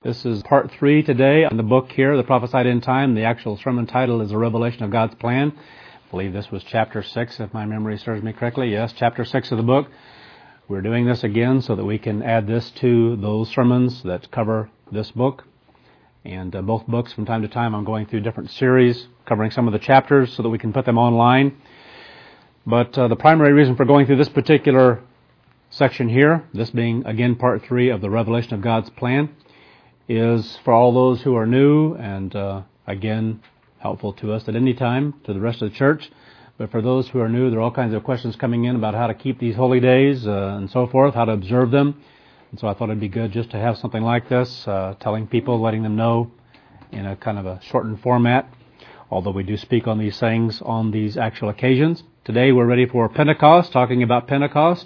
This is part 3 today on the book here, The Prophesied End Time. The actual sermon title is A Revelation of God's Plan. I believe this was chapter 6, if my memory serves me correctly. Yes, chapter 6 of the book. We're doing this again so that we can add this to those sermons that cover this book. And both books, from time to time, I'm going through different series, covering some of the chapters so that we can put them online. But the primary reason for going through this particular section here, this being, again, part 3 of the Revelation of God's Plan, is for all those who are new and, again, helpful to us at any time, to the rest of the church. But for those who are new, there are all kinds of questions coming in about how to keep these holy days and so forth, how to observe them. And so I thought it'd be good just to have something like this, telling people, letting them know in a kind of a shortened format, although we do speak on these things on these actual occasions. Today we're ready for Pentecost, talking about Pentecost.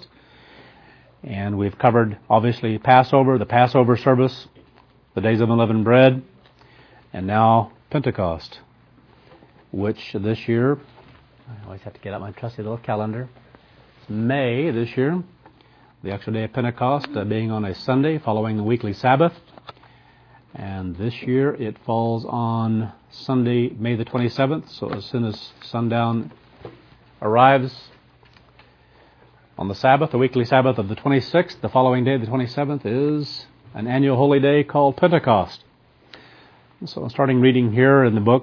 And we've covered, obviously, Passover, the Passover service, the days of unleavened bread, and now Pentecost, which this year, I always have to get out my trusty little calendar, it's May this year, the actual day of Pentecost being on a Sunday following the weekly Sabbath, and this year it falls on Sunday, May the 27th, so as soon as sundown arrives on the Sabbath, the weekly Sabbath of the 26th, the following day, the 27th, is an annual holy day called Pentecost. So starting reading here in the book,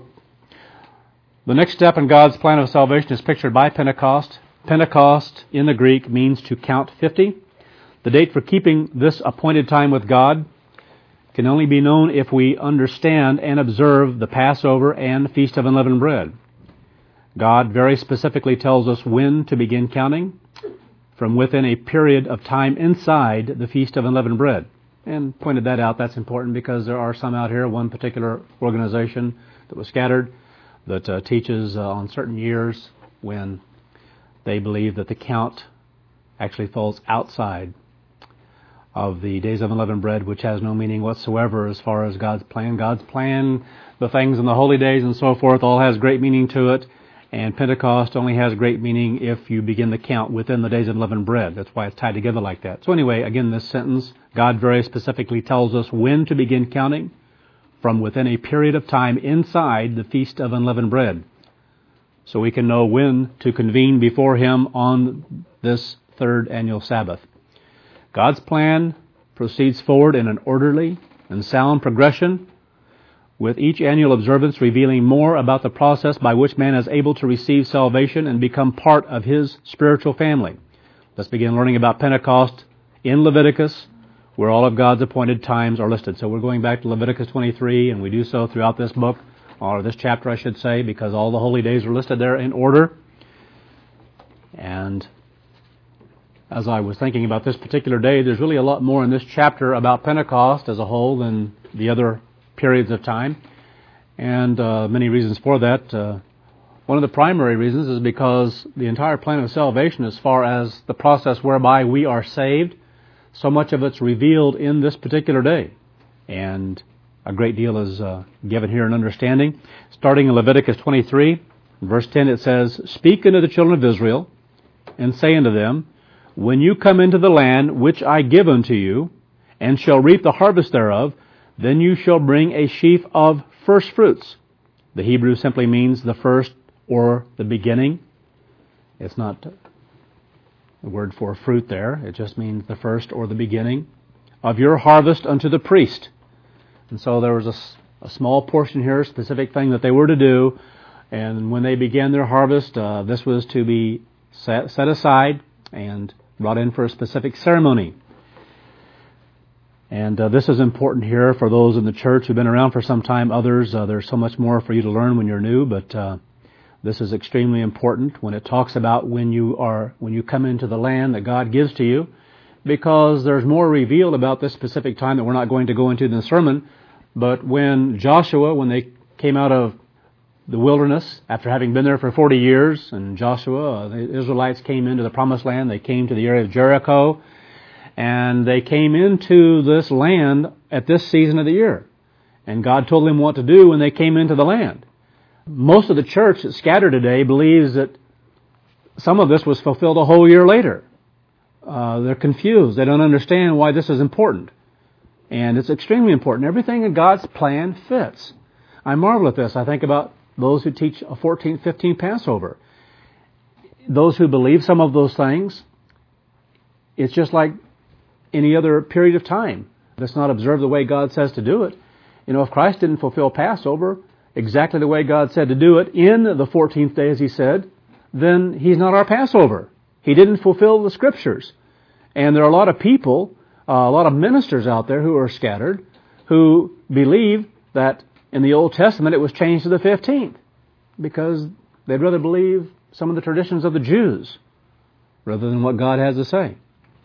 the next step in God's plan of salvation is pictured by Pentecost. Pentecost in the Greek means to count 50. The date for keeping this appointed time with God can only be known if we understand and observe the Passover and Feast of Unleavened Bread. God very specifically tells us when to begin counting from within a period of time inside the Feast of Unleavened Bread. And pointed that out. That's important because there are some out here, one particular organization that was scattered, that teaches on certain years when they believe that the count actually falls outside of the days of unleavened bread, which has no meaning whatsoever as far as God's plan. God's plan, the things in the holy days and so forth, all has great meaning to it. And Pentecost only has great meaning if you begin the count within the days of unleavened bread. That's why it's tied together like that. So anyway, again, this sentence, God very specifically tells us when to begin counting from within a period of time inside the Feast of Unleavened Bread, so we can know when to convene before Him on this third annual Sabbath. God's plan proceeds forward in an orderly and sound progression, with each annual observance revealing more about the process by which man is able to receive salvation and become part of his spiritual family. Let's begin learning about Pentecost in Leviticus, where all of God's appointed times are listed. So we're going back to Leviticus 23, and we do so throughout this book, or this chapter I should say, because all the holy days are listed there in order. And as I was thinking about this particular day, there's really a lot more in this chapter about Pentecost as a whole than the other periods of time, and many reasons for that. One of the primary reasons is because the entire plan of salvation, as far as the process whereby we are saved, so much of it's revealed in this particular day, and a great deal is given here in understanding. Starting in Leviticus 23, verse 10, it says, "Speak unto the children of Israel, and say unto them, When you come into the land which I give unto you, and shall reap the harvest thereof, then you shall bring a sheaf of first fruits." The Hebrew simply means the first or the beginning. It's not the word for fruit there. It just means the first or the beginning of your harvest unto the priest. And so there was a small portion here, a specific thing that they were to do. And when they began their harvest, this was to be set aside and brought in for a specific ceremony. And this is important here for those in the church who've been around for some time. Others, there's so much more for you to learn when you're new, but this is extremely important when it talks about when you come into the land that God gives to you, because there's more revealed about this specific time that we're not going to go into in the sermon. But when they came out of the wilderness after having been there for 40 years, and Joshua, the Israelites came into the promised land, they came to the area of Jericho, and they came into this land at this season of the year. And God told them what to do when they came into the land. Most of the church that's scattered today believes that some of this was fulfilled a whole year later. They're confused. They don't understand why this is important. And it's extremely important. Everything in God's plan fits. I marvel at this. I think about those who teach a 14th, 15th Passover. Those who believe some of those things, it's just like any other period of time. That's not observed the way God says to do it. If Christ didn't fulfill Passover exactly the way God said to do it in the 14th day, as He said, then He's not our Passover. He didn't fulfill the Scriptures. And there are a lot of people, a lot of ministers out there who are scattered, who believe that in the Old Testament it was changed to the 15th because they'd rather believe some of the traditions of the Jews rather than what God has to say.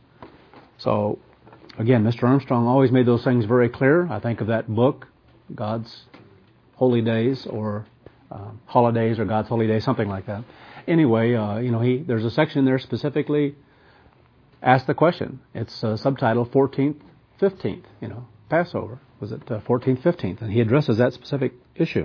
So, again, Mr. Armstrong always made those things very clear. I think of that book, God's Holy Days or Holidays or God's Holy Days, something like that. Anyway, there's a section there specifically asked the question. It's subtitled 14th, 15th, Passover. Was it 14th, 15th? And he addresses that specific issue.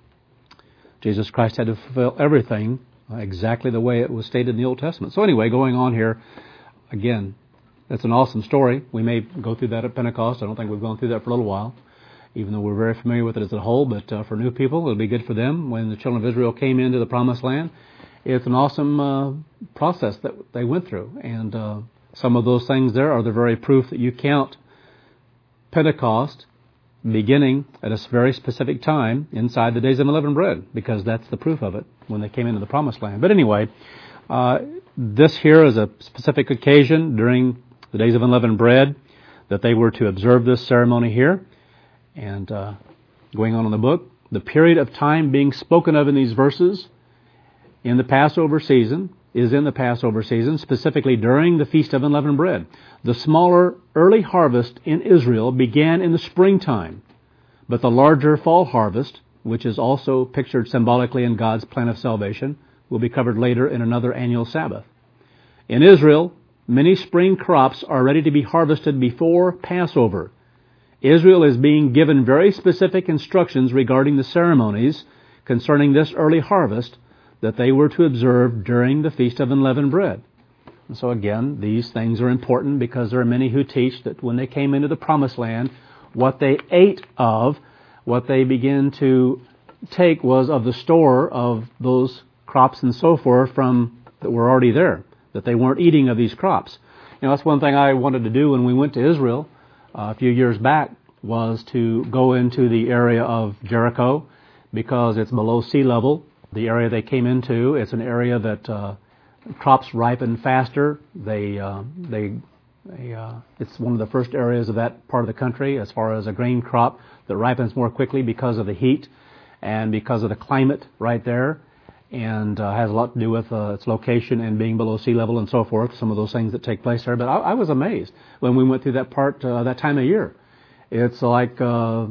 Jesus Christ had to fulfill everything exactly the way it was stated in the Old Testament. So anyway, going on here, again, that's an awesome story. We may go through that at Pentecost. I don't think we've gone through that for a little while, even though we're very familiar with it as a whole. But for new people, it'll be good for them. When the children of Israel came into the Promised Land, it's an awesome process that they went through. And some of those things there are the very proof that you count Pentecost beginning at a very specific time inside the days of unleavened bread, because that's the proof of it when they came into the Promised Land. But anyway, this here is a specific occasion during the days of unleavened bread that they were to observe this ceremony here. And going on in the book, the period of time being spoken of in these verses in the Passover season is in the Passover season, specifically during the Feast of Unleavened Bread. The smaller early harvest in Israel began in the springtime, but the larger fall harvest, which is also pictured symbolically in God's plan of salvation, will be covered later in another annual Sabbath. In Israel, many spring crops are ready to be harvested before Passover. Israel is being given very specific instructions regarding the ceremonies concerning this early harvest that they were to observe during the Feast of Unleavened Bread. And so again, these things are important because there are many who teach that when they came into the Promised Land, what they ate of, what they began to take was of the store of those crops and so forth from that were already there, that they weren't eating of these crops. That's one thing I wanted to do when we went to Israel a few years back, was to go into the area of Jericho because it's below sea level. The area they came into, it's an area that crops ripen faster. It's one of the first areas of that part of the country as far as a grain crop that ripens more quickly because of the heat and because of the climate right there, and has a lot to do with its location and being below sea level and so forth, some of those things that take place there. But I was amazed when we went through that part, that time of year. It's like, if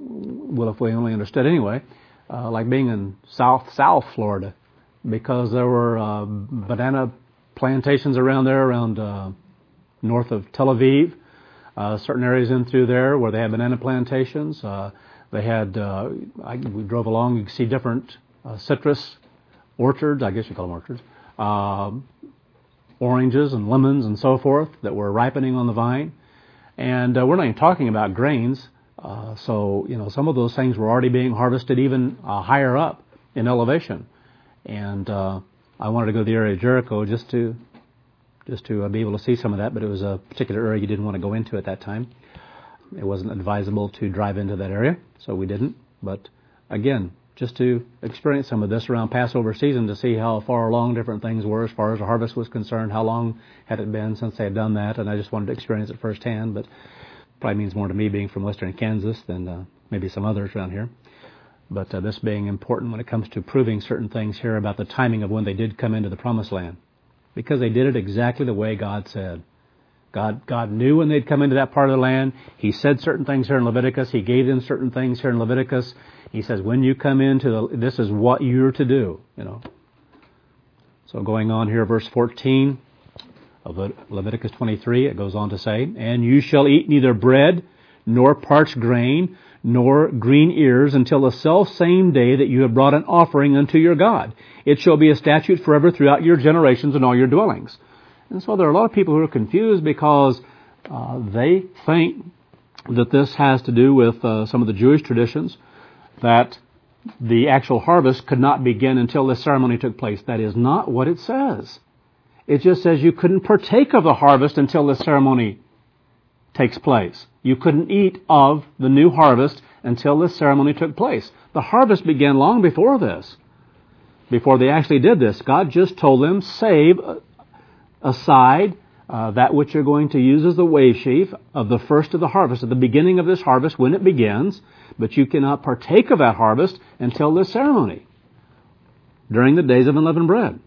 we only understood anyway, like being in South Florida, because there were banana plantations around there, around north of Tel Aviv, certain areas in through there where they had banana plantations. They had, we drove along, you could see different citrus orchards, I guess you call them orchards, oranges and lemons and so forth that were ripening on the vine. And we're not even talking about grains. So some of those things were already being harvested even higher up in elevation. And I wanted to go to the area of Jericho just to be able to see some of that, but it was a particular area you didn't want to go into at that time. It wasn't advisable to drive into that area, so we didn't. But again, just to experience some of this around Passover season to see how far along different things were as far as the harvest was concerned, how long had it been since they had done that, and I just wanted to experience it firsthand. But probably means more to me being from western Kansas than maybe some others around here. But this being important when it comes to proving certain things here about the timing of when they did come into the Promised Land. Because they did it exactly the way God said. God knew when they'd come into that part of the land. He said certain things here in Leviticus. He gave them certain things here in Leviticus. He says, when you come into this is what you're to do, So going on here, verse 14 of Leviticus 23, it goes on to say, and you shall eat neither bread, nor parched grain, nor green ears, until the selfsame day that you have brought an offering unto your God. It shall be a statute forever throughout your generations and all your dwellings. And so there are a lot of people who are confused because they think that this has to do with some of the Jewish traditions, that the actual harvest could not begin until this ceremony took place. That is not what it says. It just says you couldn't partake of the harvest until the ceremony takes place. You couldn't eat of the new harvest until this ceremony took place. The harvest began long before this. Before they actually did this, God just told them, save aside that which you're going to use as the wave sheaf of the first of the harvest, at the beginning of this harvest when it begins, but you cannot partake of that harvest until this ceremony, during the days of unleavened bread.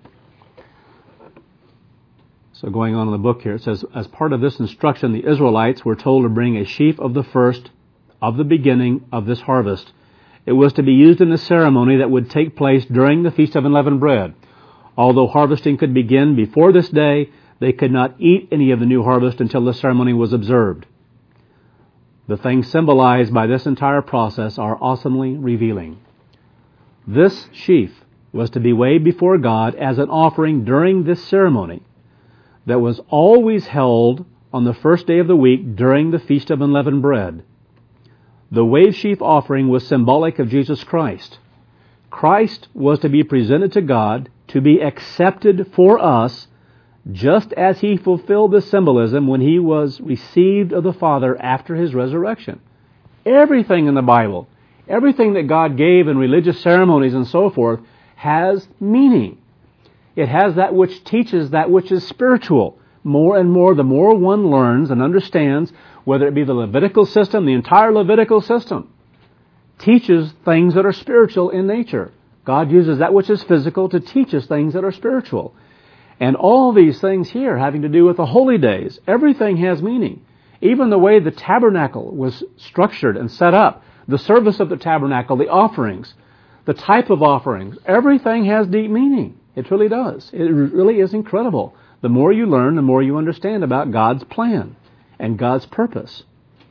So going on in the book here, it says, as part of this instruction, the Israelites were told to bring a sheaf of the first of the beginning of this harvest. It was to be used in a ceremony that would take place during the Feast of Unleavened Bread. Although harvesting could begin before this day, they could not eat any of the new harvest until the ceremony was observed. The things symbolized by this entire process are awesomely revealing. This sheaf was to be weighed before God as an offering during this ceremony that was always held on the first day of the week during the Feast of Unleavened Bread. The wave sheaf offering was symbolic of Jesus Christ. Christ was to be presented to God to be accepted for us, just as He fulfilled the symbolism when He was received of the Father after His resurrection. Everything in the Bible, everything that God gave in religious ceremonies and so forth, has meaning. It has that which teaches that which is spiritual. More and more, the more one learns and understands, whether it be the Levitical system, the entire Levitical system, teaches things that are spiritual in nature. God uses that which is physical to teach us things that are spiritual. And all these things here having to do with the holy days, everything has meaning. Even the way the tabernacle was structured and set up, the service of the tabernacle, the offerings, the type of offerings, everything has deep meaning. It really does. It really is incredible. The more you learn, the more you understand about God's plan and God's purpose.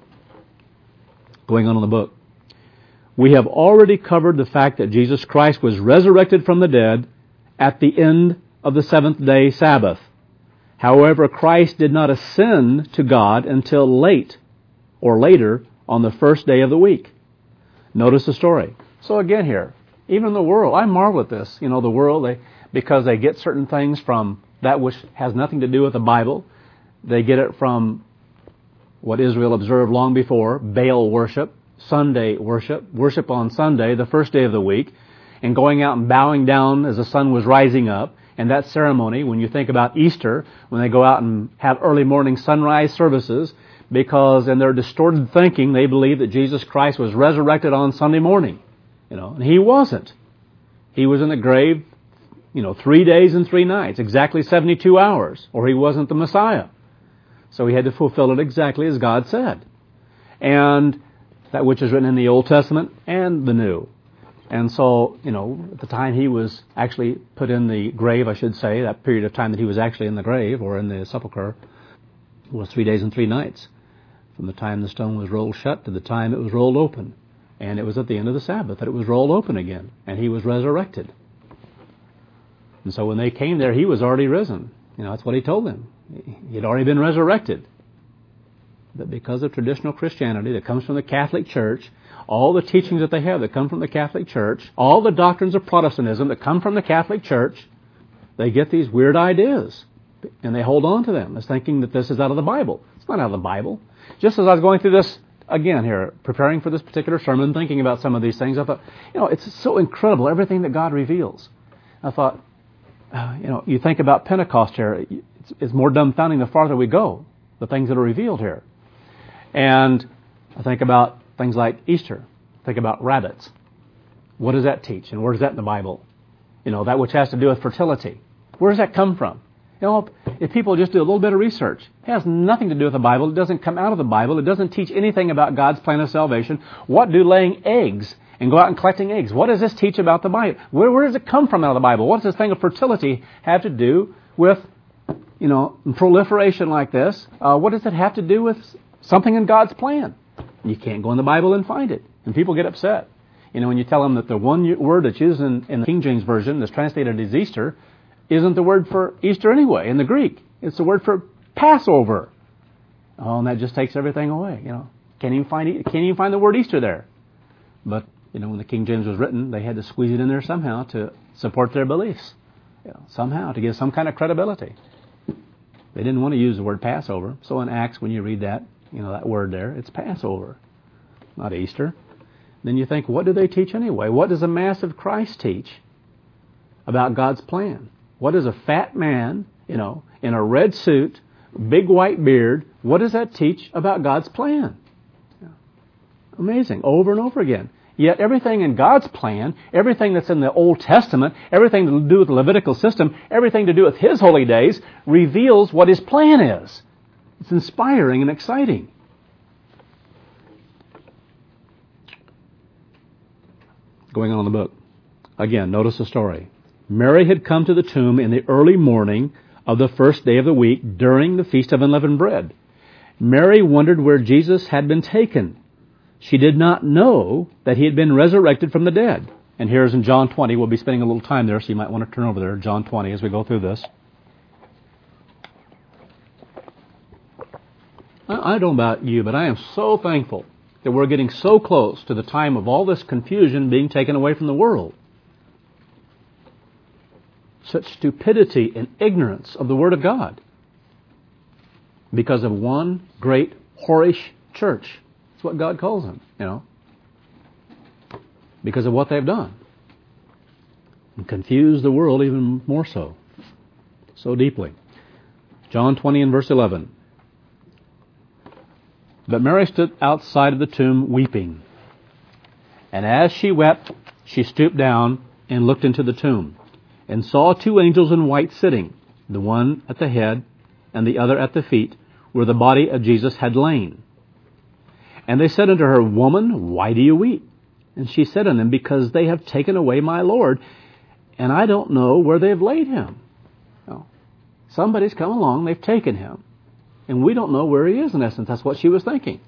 Going on in the book. We have already covered the fact that Jesus Christ was resurrected from the dead at the end of the seventh-day Sabbath. However, Christ did not ascend to God until late or later on the first day of the week. Notice the story. So again here, even the world, I marvel at this. The world, because they get certain things from that which has nothing to do with the Bible. They get it from what Israel observed long before, Baal worship, Sunday worship, worship on Sunday, the first day of the week, and going out and bowing down as the sun was rising up. And that ceremony, when you think about Easter, when they go out and have early morning sunrise services, because in their distorted thinking, they believe that Jesus Christ was resurrected on Sunday morning. And He wasn't. He was in the grave, 3 days and 3 nights, exactly 72 hours, or He wasn't the Messiah. So He had to fulfill it exactly as God said. And that which is written in the Old Testament and the New. And so, at the time He was actually put in the grave, I should say, that period of time that He was actually in the grave or in the sepulcher was 3 days and 3 nights. From the time the stone was rolled shut to the time it was rolled open. And it was at the end of the Sabbath that it was rolled open again. And He was resurrected. And so when they came there, He was already risen. That's what He told them. He had already been resurrected. But because of traditional Christianity that comes from the Catholic Church, all the teachings that they have that come from the Catholic Church, all the doctrines of Protestantism that come from the Catholic Church, they get these weird ideas. And they hold on to them as thinking that this is out of the Bible. It's not out of the Bible. Just as I was going through this, again here, preparing for this particular sermon, thinking about some of these things, I thought, it's so incredible, everything that God reveals. I thought, you think about Pentecost here, it's more dumbfounding the farther we go, the things that are revealed here. And I think about things like Easter. Think about rabbits. What does that teach? And where is that in the Bible? That which has to do with fertility. Where does that come from? If people just do a little bit of research, it has nothing to do with the Bible. It doesn't come out of the Bible. It doesn't teach anything about God's plan of salvation. What do laying eggs and go out and collecting eggs? What does this teach about the Bible? Where does it come from out of the Bible? What does this thing of fertility have to do with, proliferation like this? What does it have to do with something in God's plan? You can't go in the Bible and find it. And people get upset. When you tell them that the one word that's used in the King James Version that's translated as Easter isn't the word for Easter anyway in the Greek. It's the word for Passover. Oh, and that just takes everything away, Can't even find the word Easter there. But, when the King James was written, they had to squeeze it in there somehow to support their beliefs. Somehow, to give some kind of credibility. They didn't want to use the word Passover. So in Acts, when you read that, that word there, it's Passover, not Easter. Then you think, what do they teach anyway? What does a Mass of Christ teach about God's plan? What does a fat man, in a red suit, big white beard, what does that teach about God's plan? Amazing, over and over again. Yet everything in God's plan, everything that's in the Old Testament, everything to do with the Levitical system, everything to do with His holy days, reveals what His plan is. It's inspiring and exciting. Going on in the book. Again, notice the story. Mary had come to the tomb in the early morning of the first day of the week during the Feast of Unleavened Bread. Mary wondered where Jesus had been taken. She did not know that He had been resurrected from the dead. And here's in John 20. We'll be spending a little time there, so you might want to turn over there, John 20, as we go through this. I don't know about you, but I am so thankful that we're getting so close to the time of all this confusion being taken away from the world. Such stupidity and ignorance of the Word of God because of one great whorish church. That's what God calls them, because of what they've done. And confused the world even more so deeply. John 20 and verse 11. But Mary stood outside of the tomb weeping. And as she wept, she stooped down and looked into the tomb, and saw two angels in white sitting, the one at the head and the other at the feet, where the body of Jesus had lain. And they said unto her, Woman, why do you weep? And she said unto them, Because they have taken away my Lord, and I don't know where they have laid him. Somebody's come along, they've taken him, and we don't know where he is, in essence. That's what she was thinking.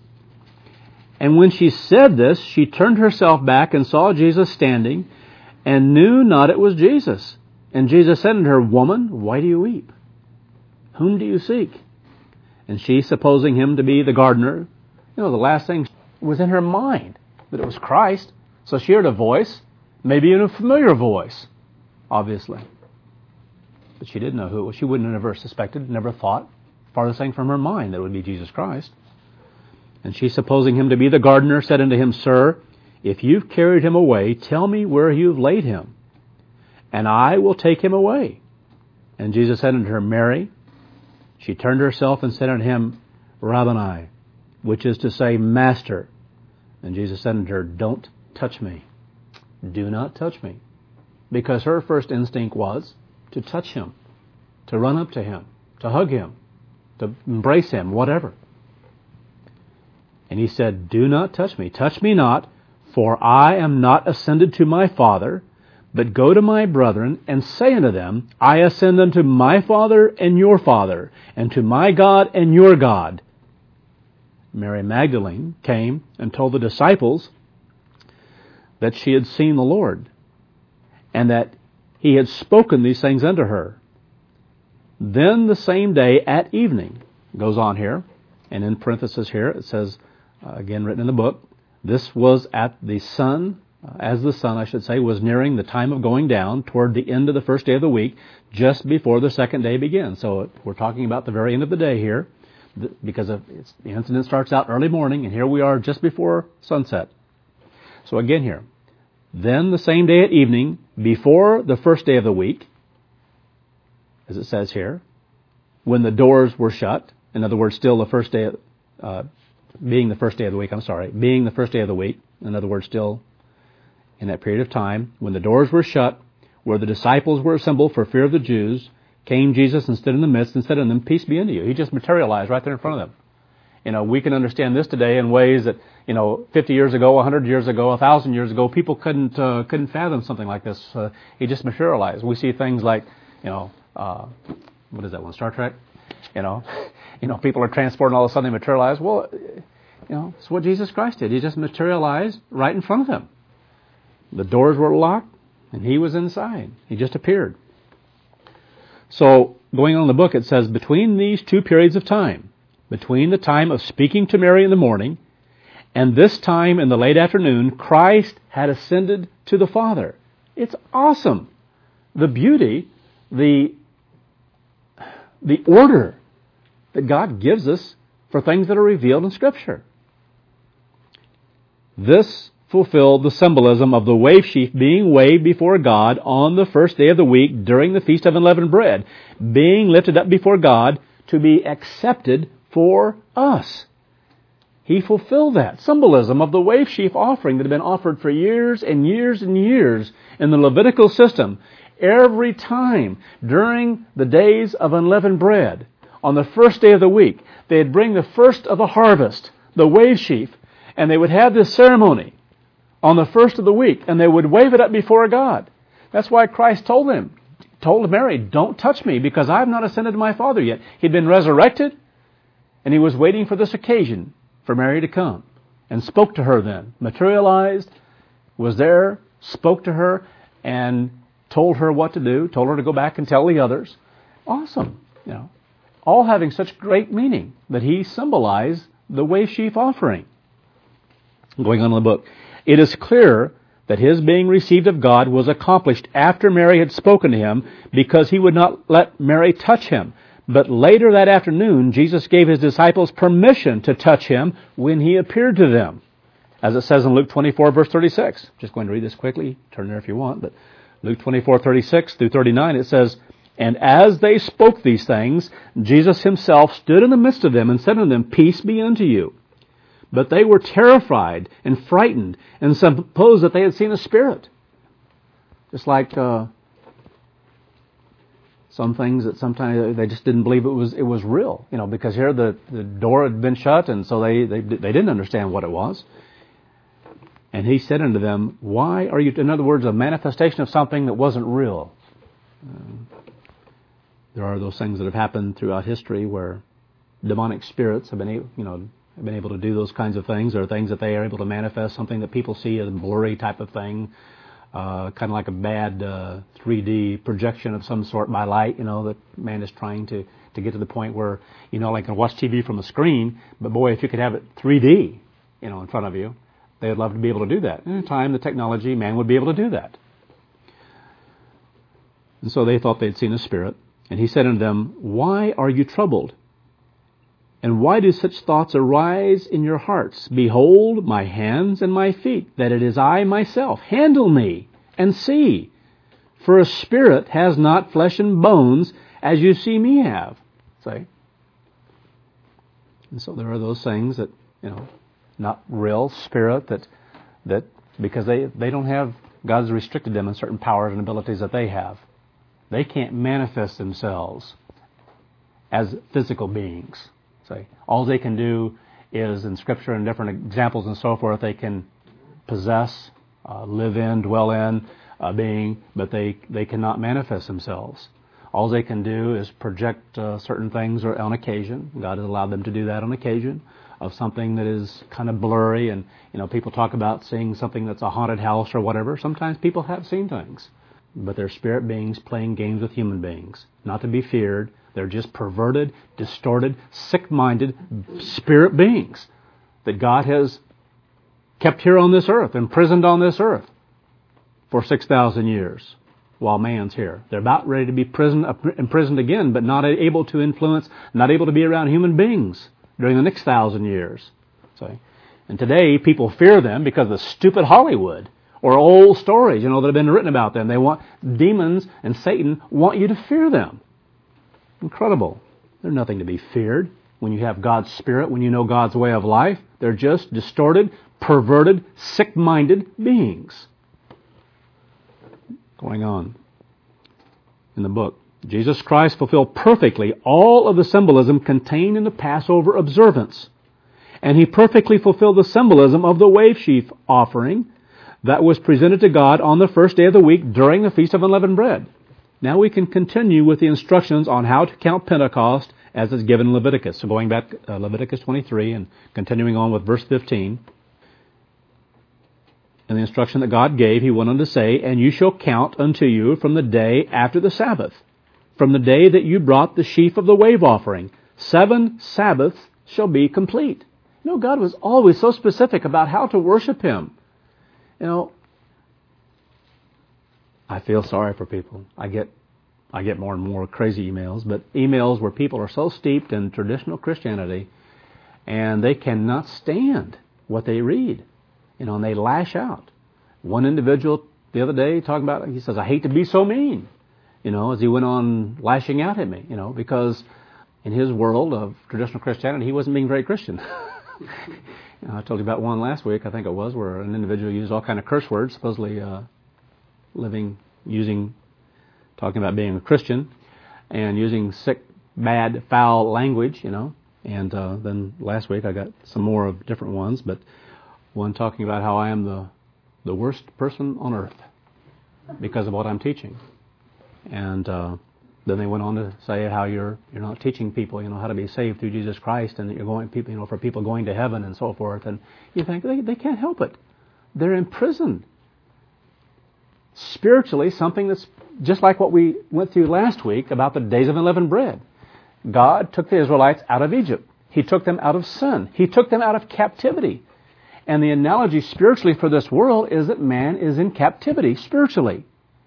And when she said this, she turned herself back and saw Jesus standing, and knew not it was Jesus. And Jesus said unto her, Woman, why do you weep? Whom do you seek? And she, supposing him to be the gardener, the last thing was in her mind, that it was Christ. So she heard a voice, maybe in a familiar voice, obviously. But she didn't know who it was. She wouldn't have never suspected, never thought, farthest thing from her mind, that it would be Jesus Christ. And she, supposing him to be the gardener, said unto him, Sir, if you've carried him away, tell me where you've laid him, and I will take him away. And Jesus said unto her, Mary. She turned herself and said unto him, Rabboni, which is to say, Master. And Jesus said unto her, Don't touch me. Do not touch me. Because her first instinct was to touch him, to run up to him, to hug him, to embrace him, whatever. And he said, Do not touch me. Touch me not, for I am not ascended to my Father, but go to my brethren and say unto them, I ascend unto my Father and your Father, and to my God and your God. Mary Magdalene came and told the disciples that she had seen the Lord, and that he had spoken these things unto her. Then the same day at evening, goes on here, and in parenthesis here it says, again written in the book, this was at the sun, as the sun, I should say, was nearing the time of going down toward the end of the first day of the week, just before the second day begins. So we're talking about the very end of the day here, because the incident starts out early morning, and here we are just before sunset. So again here, then the same day at evening, before the first day of the week, as it says here, when the doors were shut, in other words, still the first day, being the first day of the week, being the first day of the week, in other words, still in that period of time, when the doors were shut, where the disciples were assembled for fear of the Jews, came Jesus and stood in the midst and said unto them, Peace be unto you. He just materialized right there in front of them. We can understand this today in ways that, 50 years ago, 100 years ago, 1,000 years ago, people couldn't fathom something like this. He just materialized. We see things like, what is that one, Star Trek? People are transported and all of a sudden they materialize. Well, it's what Jesus Christ did. He just materialized right in front of them. The doors were locked and he was inside. He just appeared. So, going on in the book, it says, between these two periods of time, between the time of speaking to Mary in the morning And this time in the late afternoon, Christ had ascended to the Father. It's awesome. The beauty, the order that God gives us for things that are revealed in Scripture. This fulfilled the symbolism of the wave sheaf being waved before God on the first day of the week during the Feast of Unleavened Bread, being lifted up before God to be accepted for us. He fulfilled that symbolism of the wave sheaf offering that had been offered for years and years and years in the Levitical system. Every time during the days of unleavened bread, on the first day of the week, they'd bring the first of the harvest, the wave sheaf, and they would have this ceremony on the first of the week, and they would wave it up before God. That's why Christ told Mary, don't touch me, because I have not ascended to my Father yet. He'd been resurrected, and he was waiting for this occasion for Mary to come, and spoke to her then, materialized, was there, spoke to her, and told her what to do, told her to go back and tell the others. Awesome, all having such great meaning that he symbolized the wave sheaf offering. Going on in the book, it is clear that his being received of God was accomplished after Mary had spoken to him, because he would not let Mary touch him. But later that afternoon, Jesus gave his disciples permission to touch him when he appeared to them. As it says in Luke 24, verse 36. Just going to read this quickly. Turn there if you want. But Luke 24, 36 through 39, it says, "And as they spoke these things, Jesus himself stood in the midst of them and said unto them, Peace be unto you. But they were terrified and frightened and supposed that they had seen a spirit." Just like some things that sometimes they just didn't believe it was real, because here the door had been shut, and so they didn't understand what it was. And he said unto them, "Why are you?" In other words, a manifestation of something that wasn't real. There are those things that have happened throughout history where demonic spirits have been able to do those kinds of things. There are things that they are able to manifest, something that people see as a blurry type of thing. Kind of like a bad 3D projection of some sort by light, that man is trying to get to the point where, like can watch TV from a screen, but boy, if you could have it 3D, in front of you, they would love to be able to do that. In time, the technology, man would be able to do that. And so they thought they'd seen a spirit. And he said unto them, "Why are you troubled? And why do such thoughts arise in your hearts? Behold my hands and my feet, that it is I myself. Handle me and see. For a spirit has not flesh and bones, as you see me have." See? And so there are those things that, not real spirit, that because they don't have, God's restricted them in certain powers and abilities that they have. They can't manifest themselves as physical beings. All they can do is, in Scripture and different examples and so forth, they can possess, live in, dwell in a being, but they cannot manifest themselves. All they can do is project certain things, or on occasion, God has allowed them to do that on occasion, of something that is kind of blurry, and people talk about seeing something that's a haunted house or whatever. Sometimes people have seen things, but they're spirit beings playing games with human beings, not to be feared. They're just perverted, distorted, sick-minded spirit beings that God has kept here on this earth, imprisoned on this earth for 6,000 years while man's here. They're about ready to be imprisoned again, but not able to influence, not able to be around human beings during the next 1,000 years. And today, people fear them because of stupid Hollywood or old stories, that have been written about them. They want, demons and Satan want you to fear them. Incredible. They're nothing to be feared when you have God's Spirit, when you know God's way of life. They're just distorted, perverted, sick-minded beings. Going on in the book, Jesus Christ fulfilled perfectly all of the symbolism contained in the Passover observance. And he perfectly fulfilled the symbolism of the wave sheaf offering that was presented to God on the first day of the week during the Feast of Unleavened Bread. Now we can continue with the instructions on how to count Pentecost as is given in Leviticus. So going back to Leviticus 23 and continuing on with verse 15. And the instruction that God gave, he went on to say, "And you shall count unto you from the day after the Sabbath, from the day that you brought the sheaf of the wave offering. 7 Sabbaths shall be complete. No, God was always so specific about how to worship Him. You know, I feel sorry for people. I get more and more crazy emails, but emails where people are so steeped in traditional Christianity and they cannot stand what they read, and they lash out. One individual the other day talking about, he says, I hate to be so mean, as he went on lashing out at me, because in his world of traditional Christianity, he wasn't being very Christian. I told you about one last week, I think it was, where an individual used all kind of curse words, supposedly talking about being a Christian, and using sick, bad, foul language, And then last week I got some more of different ones, but one talking about how I am the worst person on earth because of what I'm teaching. And then they went on to say how you're not teaching people, how to be saved through Jesus Christ, and that you're going people, for people going to heaven and so forth. And you think they can't help it. They're imprisoned. Spiritually, something that's just like what we went through last week about the days of unleavened bread. God took the Israelites out of Egypt. He took them out of sin. He took them out of captivity. And the analogy spiritually for this world is that man is in captivity spiritually.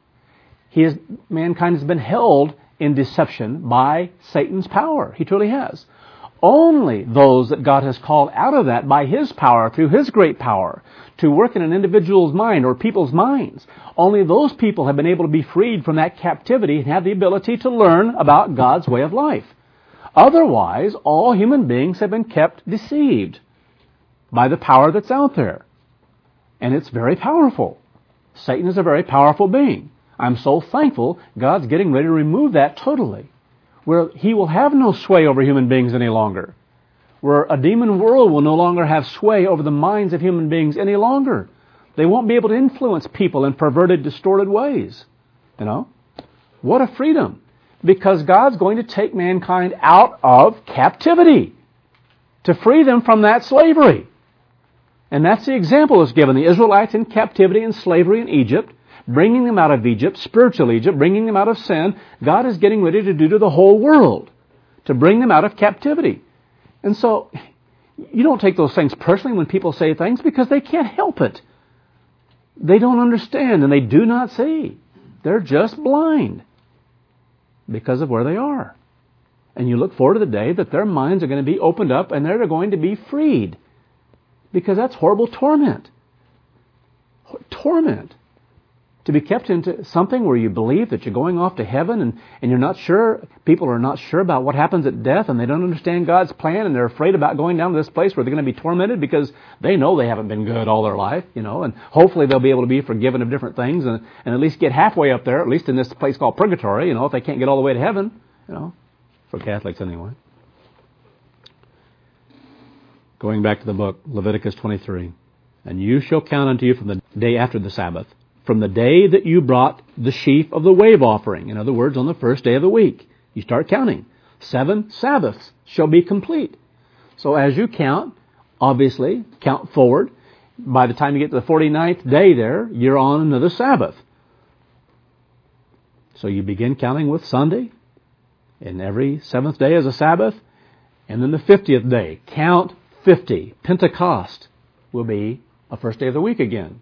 Mankind has been held in deception by Satan's power. He truly has. Only those that God has called out of that by His power, through His great power, to work in an individual's mind or people's minds, only those people have been able to be freed from that captivity and have the ability to learn about God's way of life. Otherwise, all human beings have been kept deceived by the power that's out there. And it's very powerful. Satan is a very powerful being. I'm so thankful God's getting ready to remove that totally, where he will have no sway over human beings any longer, where a demon world will no longer have sway over the minds of human beings any longer. They won't be able to influence people in perverted, distorted ways. What a freedom. Because God's going to take mankind out of captivity to free them from that slavery. And that's the example that's given. The Israelites in captivity and slavery in Egypt, bringing them out of Egypt, spiritual Egypt, bringing them out of sin. God is getting ready to do to the whole world, to bring them out of captivity. And so, you don't take those things personally when people say things, because they can't help it. They don't understand and they do not see. They're just blind because of where they are. And you look forward to the day that their minds are going to be opened up and they're going to be freed. Because that's horrible torment. Torment. To be kept into something where you believe that you're going off to heaven and you're not sure, people are not sure about what happens at death, and they don't understand God's plan, and they're afraid about going down to this place where they're going to be tormented because they know they haven't been good all their life, and hopefully they'll be able to be forgiven of different things and at least get halfway up there, at least in this place called purgatory, if they can't get all the way to heaven, for Catholics anyway. Going back to the book, Leviticus 23. And you shall count unto you from the day after the Sabbath, from the day that you brought the sheaf of the wave offering. In other words, on the first day of the week. You start counting. 7 Sabbaths shall be complete. So as you count, obviously, count forward. By the time you get to the 49th day there, you're on another Sabbath. So you begin counting with Sunday, and every 7th day is a Sabbath. And then the 50th day, count 50. Pentecost will be a first day of the week again.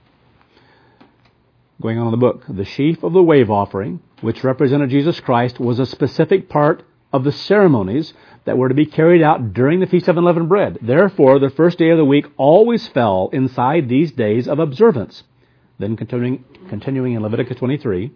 Going on in the book, the sheaf of the wave offering, which represented Jesus Christ, was a specific part of the ceremonies that were to be carried out during the Feast of Unleavened Bread. Therefore, the first day of the week always fell inside these days of observance. Then continuing in Leviticus 23,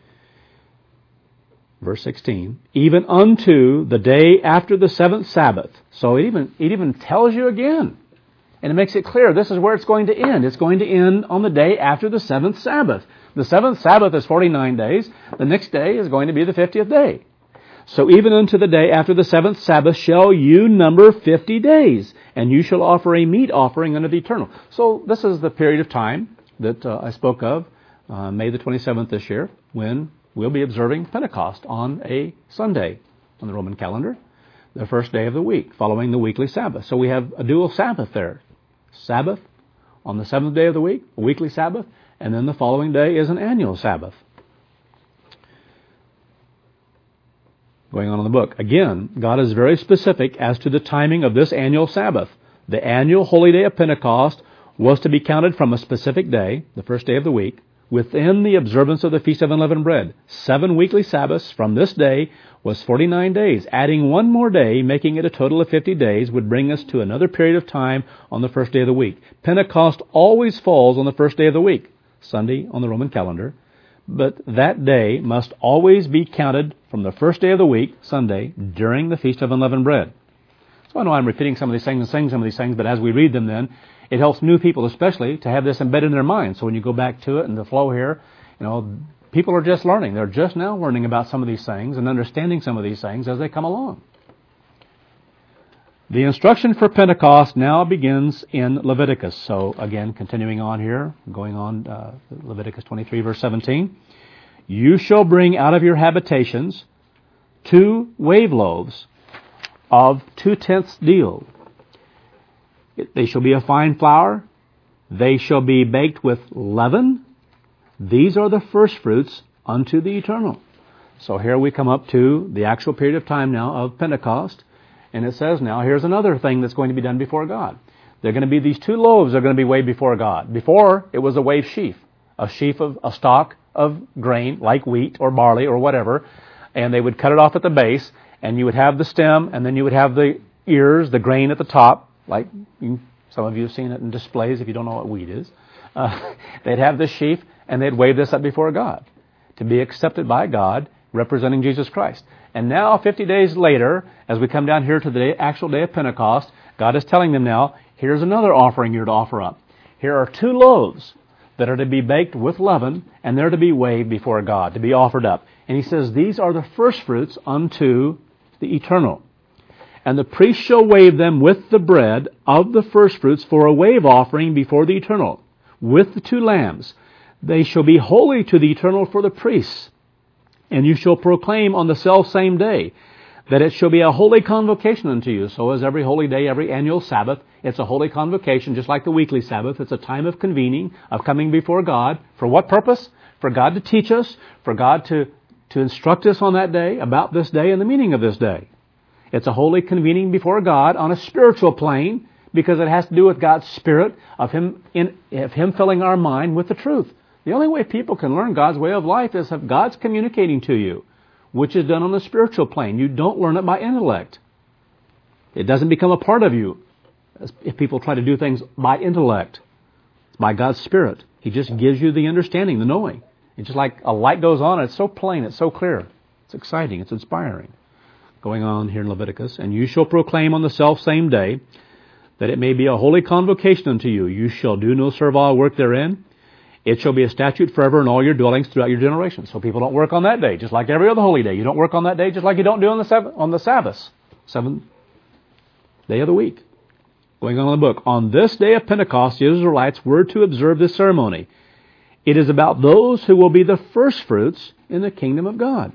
verse 16, even unto the day after the 7th Sabbath. So it even tells you again. And it makes it clear this is where it's going to end. It's going to end on the day after the 7th Sabbath. The 7th Sabbath is 49 days. The next day is going to be the 50th day. So even unto the day after the 7th Sabbath shall you number 50 days, and you shall offer a meat offering unto the Eternal. So this is the period of time that I spoke of, May the 27th this year, when we'll be observing Pentecost on a Sunday on the Roman calendar, the first day of the week, following the weekly Sabbath. So we have a dual Sabbath there. Sabbath on the 7th day of the week, a weekly Sabbath, and then the following day is an annual Sabbath. Going on in the book. Again, God is very specific as to the timing of this annual Sabbath. The annual holy day of Pentecost was to be counted from a specific day, the first day of the week, within the observance of the Feast of Unleavened Bread. 7 weekly Sabbaths from this day was 49 days. Adding one more day, making it a total of 50 days, would bring us to another period of time on the first day of the week. Pentecost always falls on the first day of the week, Sunday on the Roman calendar, but that day must always be counted from the first day of the week, Sunday, during the Feast of Unleavened Bread. So I know I'm repeating some of these things and saying some of these things, but as we read them then, it helps new people especially to have this embedded in their minds. So when you go back to it and the flow here, people are just learning. They're just now learning about some of these things and understanding some of these things as they come along. The instruction for Pentecost now begins in Leviticus. So again, continuing on here, going on Leviticus 23 verse 17. You shall bring out of your habitations 2 wave loaves of 2/10 deal. They shall be of fine flour. They shall be baked with leaven. These are the first fruits unto the eternal. So here we come up to the actual period of time now of Pentecost. And it says now, here's another thing that's going to be done before God. They're going to be these 2 loaves are going to be waved before God. Before, it was a wave sheaf of a stalk of grain, like wheat or barley or whatever. And they would cut it off at the base, and you would have the stem, and then you would have the ears, the grain at the top. Like some of you have seen it in displays if you don't know what wheat is. They'd have this sheaf and they'd wave this up before God to be accepted by God, representing Jesus Christ. And now, 50 days later, as we come down here to the actual day of Pentecost, God is telling them now, here's another offering you're to offer up. Here are 2 loaves that are to be baked with leaven, and they're to be waved before God, to be offered up. And He says, these are the first fruits unto the eternal. And the priest shall wave them with the bread of the firstfruits for a wave offering before the eternal, with the 2 lambs. They shall be holy to the eternal for the priests. And you shall proclaim on the selfsame day that it shall be a holy convocation unto you. So as every holy day, every annual Sabbath, it's a holy convocation, just like the weekly Sabbath. It's a time of convening, of coming before God. For what purpose? For God to teach us, for God to instruct us on that day, about this day and the meaning of this day. It's a holy convening before God on a spiritual plane because it has to do with God's Spirit, of Him filling our mind with the truth. The only way people can learn God's way of life is if God's communicating to you, which is done on the spiritual plane. You don't learn it by intellect. It doesn't become a part of you if people try to do things by intellect. It's by God's Spirit. He just gives you the understanding, the knowing. It's just like a light goes on, it's so plain, it's so clear. It's exciting, it's inspiring. Going on here in Leviticus, and you shall proclaim on the selfsame day that it may be a holy convocation unto you. You shall do no servile work therein. It shall be a statute forever in all your dwellings throughout your generations. So people don't work on that day, just like every other holy day. You don't work on that day, just like you don't do on the Sabbaths, 7th day of the week. Going on in the book, on this day of Pentecost, the Israelites were to observe this ceremony. It is about those who will be the first fruits in the kingdom of God.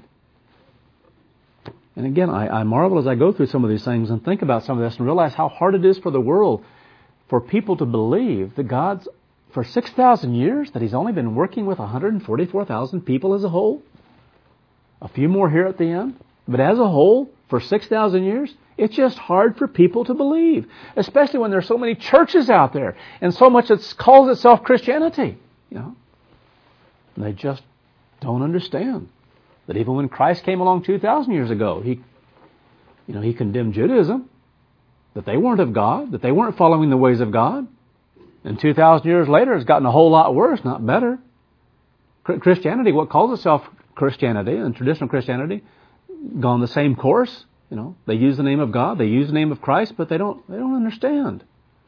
And again, I marvel as I go through some of these things and think about some of this and realize how hard it is for the world, for people to believe that God's, for 6,000 years, that He's only been working with 144,000 people as a whole. A few more here at the end. But as a whole, for 6,000 years, it's just hard for people to believe. Especially when there's so many churches out there and so much that calls itself Christianity. And they just don't understand that even when Christ came along 2,000 years ago, He condemned Judaism, that they weren't of God, that they weren't following the ways of God. And 2,000 years later, it's gotten a whole lot worse, not better. Christianity, what calls itself Christianity and traditional Christianity, gone the same course. They use the name of God, they use the name of Christ, but they don't understand.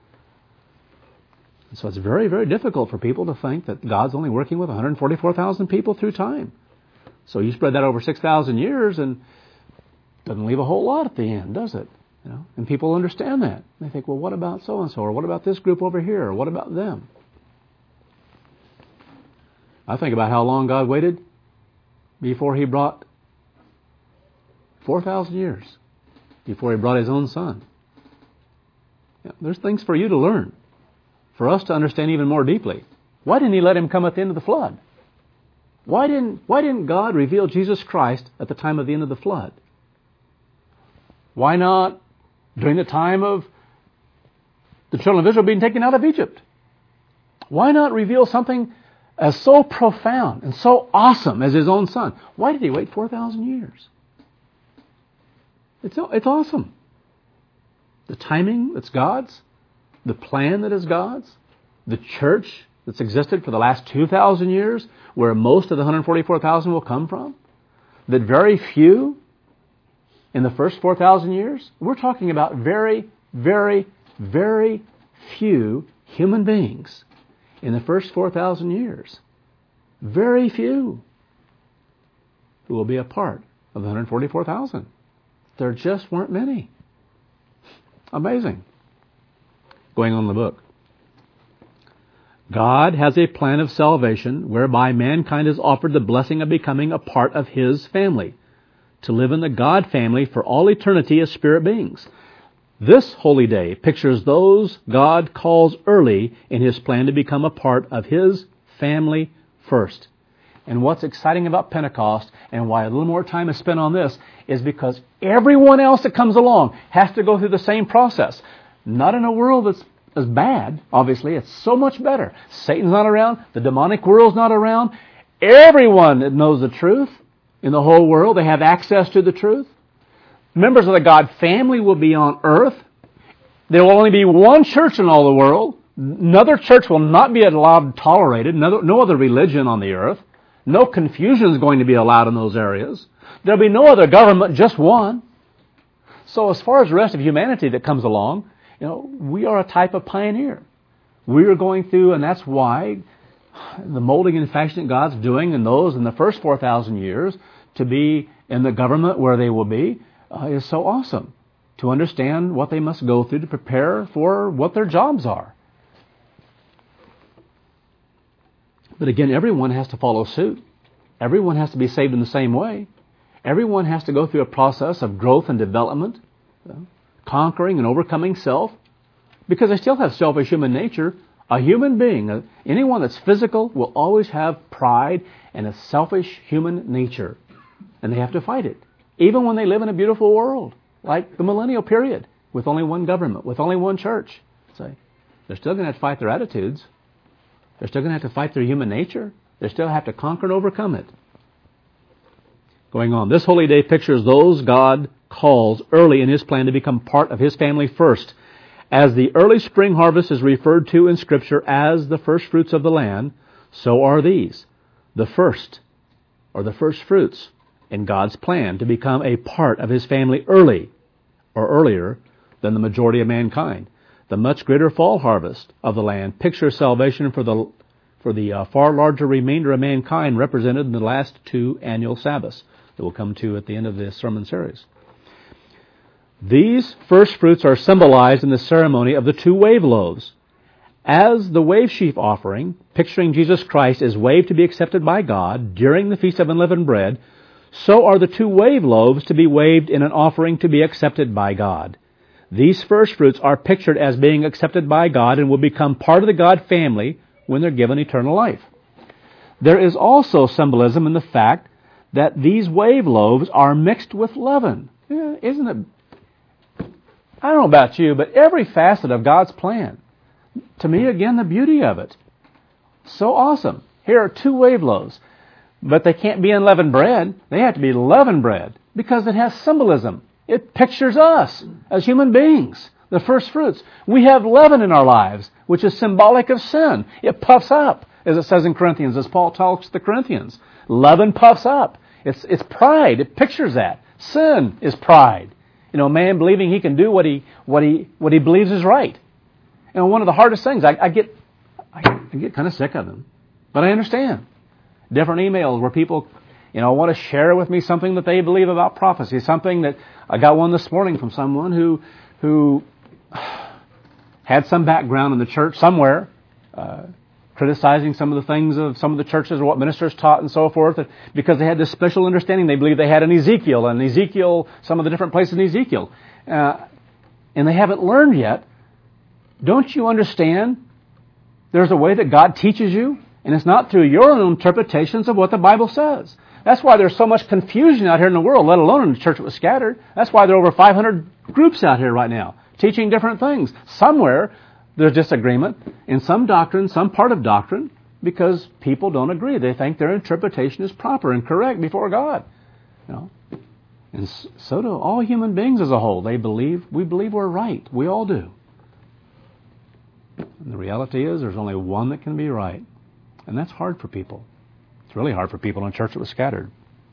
And so it's very, very difficult for people to think that God's only working with 144,000 people through time. So you spread that over 6,000 years and it doesn't leave a whole lot at the end, does it? And people understand that. They think, well, what about so-and-so? Or what about this group over here? Or what about them? I think about how long God waited before He brought 4,000 years before He brought His own Son. There's things for you to learn, for us to understand even more deeply. Why didn't He let Him come at the end of the flood? Why didn't God reveal Jesus Christ at the time of the end of the flood? Why not during the time of the children of Israel being taken out of Egypt. Why not reveal something as so profound and so awesome as His own Son? Why did He wait 4,000 years? It's awesome. The timing that's God's, the plan that is God's, the church that's existed for the last 2,000 years, where most of the 144,000 will come from, that very few in the first 4,000 years, we're talking about very, very, very few human beings in the first 4,000 years. Very few who will be a part of the 144,000. There just weren't many. Amazing. Going on in the book. God has a plan of salvation whereby mankind is offered the blessing of becoming a part of His family, to live in the God family for all eternity as spirit beings. This holy day pictures those God calls early in His plan to become a part of His family first. And what's exciting about Pentecost, and why a little more time is spent on this, is because everyone else that comes along has to go through the same process. Not in a world that's as bad, obviously. It's so much better. Satan's not around. The demonic world's not around. Everyone that knows the truth in the whole world, they have access to the truth. Members of the God family will be on earth. There will only be one church in all the world. Another church will not be allowed, tolerated. No other religion on the earth. No confusion is going to be allowed in those areas. There'll be no other government, just one. So as far as the rest of humanity that comes along, we are a type of pioneer. We are going through, and that's why the molding and fashioning God's doing in those in the first 4,000 years to be in the government where they will be is so awesome. To understand what they must go through to prepare for what their jobs are. But again, everyone has to follow suit. Everyone has to be saved in the same way. Everyone has to go through a process of growth and development, conquering and overcoming self, because they still have selfish human nature. A human being, anyone that's physical, will always have pride and a selfish human nature. And they have to fight it. Even when they live in a beautiful world, like the millennial period, with only one government, with only one church. They're still going to have to fight their attitudes. They're still going to have to fight their human nature. They still have to conquer and overcome it. Going on, this holy day pictures those God calls early in His plan to become part of His family first. As the early spring harvest is referred to in Scripture as the first fruits of the land, so are these, the first, or the first fruits, in God's plan to become a part of His family early, or earlier, than the majority of mankind. The much greater fall harvest of the land pictures salvation for the far larger remainder of mankind represented in the last 2 annual Sabbaths that we'll come to at the end of this sermon series. These first fruits are symbolized in the ceremony of the 2 wave loaves. As the wave sheaf offering, picturing Jesus Christ, is waved to be accepted by God during the Feast of Unleavened Bread, so are the 2 wave loaves to be waved in an offering to be accepted by God. These first fruits are pictured as being accepted by God and will become part of the God family when they're given eternal life. There is also symbolism in the fact that these wave loaves are mixed with leaven. Isn't it? I don't know about you, but every facet of God's plan, to me, again, the beauty of it. So awesome. Here are 2 wave loaves, but they can't be unleavened bread. They have to be leavened bread because it has symbolism. It pictures us as human beings, the first fruits. We have leaven in our lives, which is symbolic of sin. It puffs up, as it says in Corinthians, as Paul talks to the Corinthians. Leaven puffs up. It's pride. It pictures that. Sin is pride. A man believing he can do what he believes is right. One of the hardest things, I get kind of sick of them, but I understand. Different emails where people, want to share with me something that they believe about prophecy. Something that I got one this morning from someone who had some background in the church somewhere, criticizing some of the things of some of the churches or what ministers taught and so forth, because they had this special understanding. They believed they had in Ezekiel, some of the different places in Ezekiel. And they haven't learned yet. Don't you understand? There's a way that God teaches you, and it's not through your own interpretations of what the Bible says. That's why there's so much confusion out here in the world, let alone in the church that was scattered. That's why there are over 500 groups out here right now, teaching different things. Somewhere, There's disagreement in some doctrine, some part of doctrine, because people don't agree. They think their interpretation is proper and correct before God. You know, and so do all human beings as a whole. We believe we're right. We all do. And the reality is there's only one that can be right. And that's hard for people. It's really hard for people in a church that was scattered.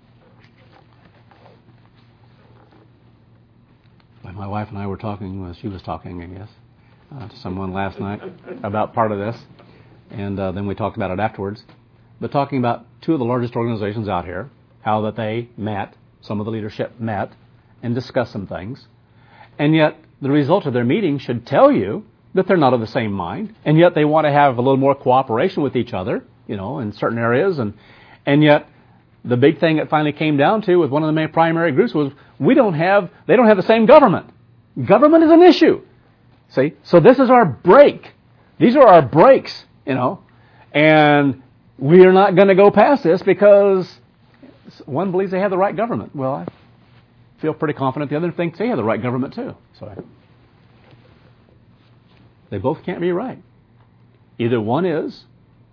My wife and I were talking, she was talking, I guess, to someone last night about part of this. And then we talked about it afterwards. But talking about two of the largest organizations out here, how that they met, some of the leadership met, and discussed some things. And yet the result of their meeting should tell you that they're not of the same mind. And yet they want to have a little more cooperation with each other, you know, in certain areas. And yet the big thing that finally came down to with one of the main primary groups was they don't have the same government. Government is an issue. See? So this is our break. These are our breaks, you know. And we are not going to go past this because one believes they have the right government. Well, I feel pretty confident the other thinks they have the right government too. So they both can't be right. Either one is,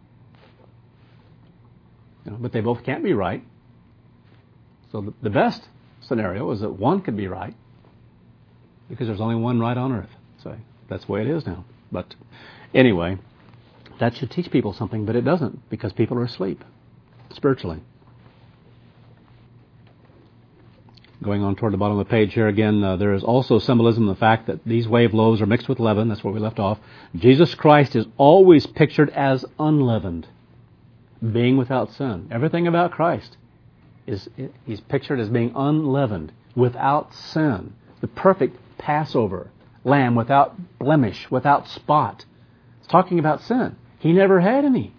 you know, but they both can't be right. So the best scenario is that one could be right because there's only one right on earth. So that's the way it is now. But anyway, that should teach people something, but it doesn't because people are asleep spiritually. Going on toward the bottom of the page here again, there is also symbolism in the fact that these wave loaves are mixed with leaven. That's where we left off. Jesus Christ is always pictured as unleavened, being without sin. Everything about Christ he's pictured as being unleavened, without sin. The perfect Passover lamb without blemish, without spot. It's talking about sin. He never had any.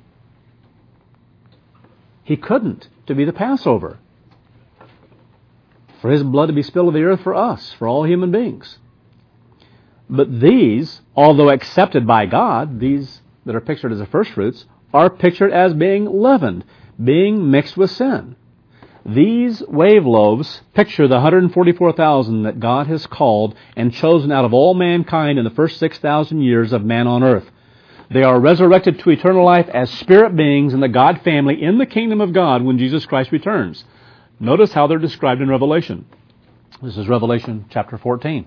He couldn't to be the Passover. For His blood to be spilled on the earth for us, for all human beings. But these, although accepted by God, these that are pictured as the first fruits, are pictured as being leavened, being mixed with sin. These wave loaves picture the 144,000 that God has called and chosen out of all mankind in the first 6,000 years of man on earth. They are resurrected to eternal life as spirit beings in the God family in the kingdom of God when Jesus Christ returns. Notice how they're described in Revelation. This is Revelation chapter 14.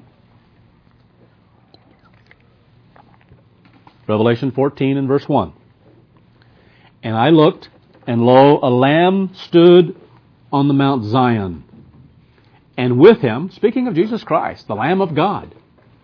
Revelation 14 and verse 1. And I looked, and lo, a lamb stood on the Mount Zion. And with him, speaking of Jesus Christ, the Lamb of God,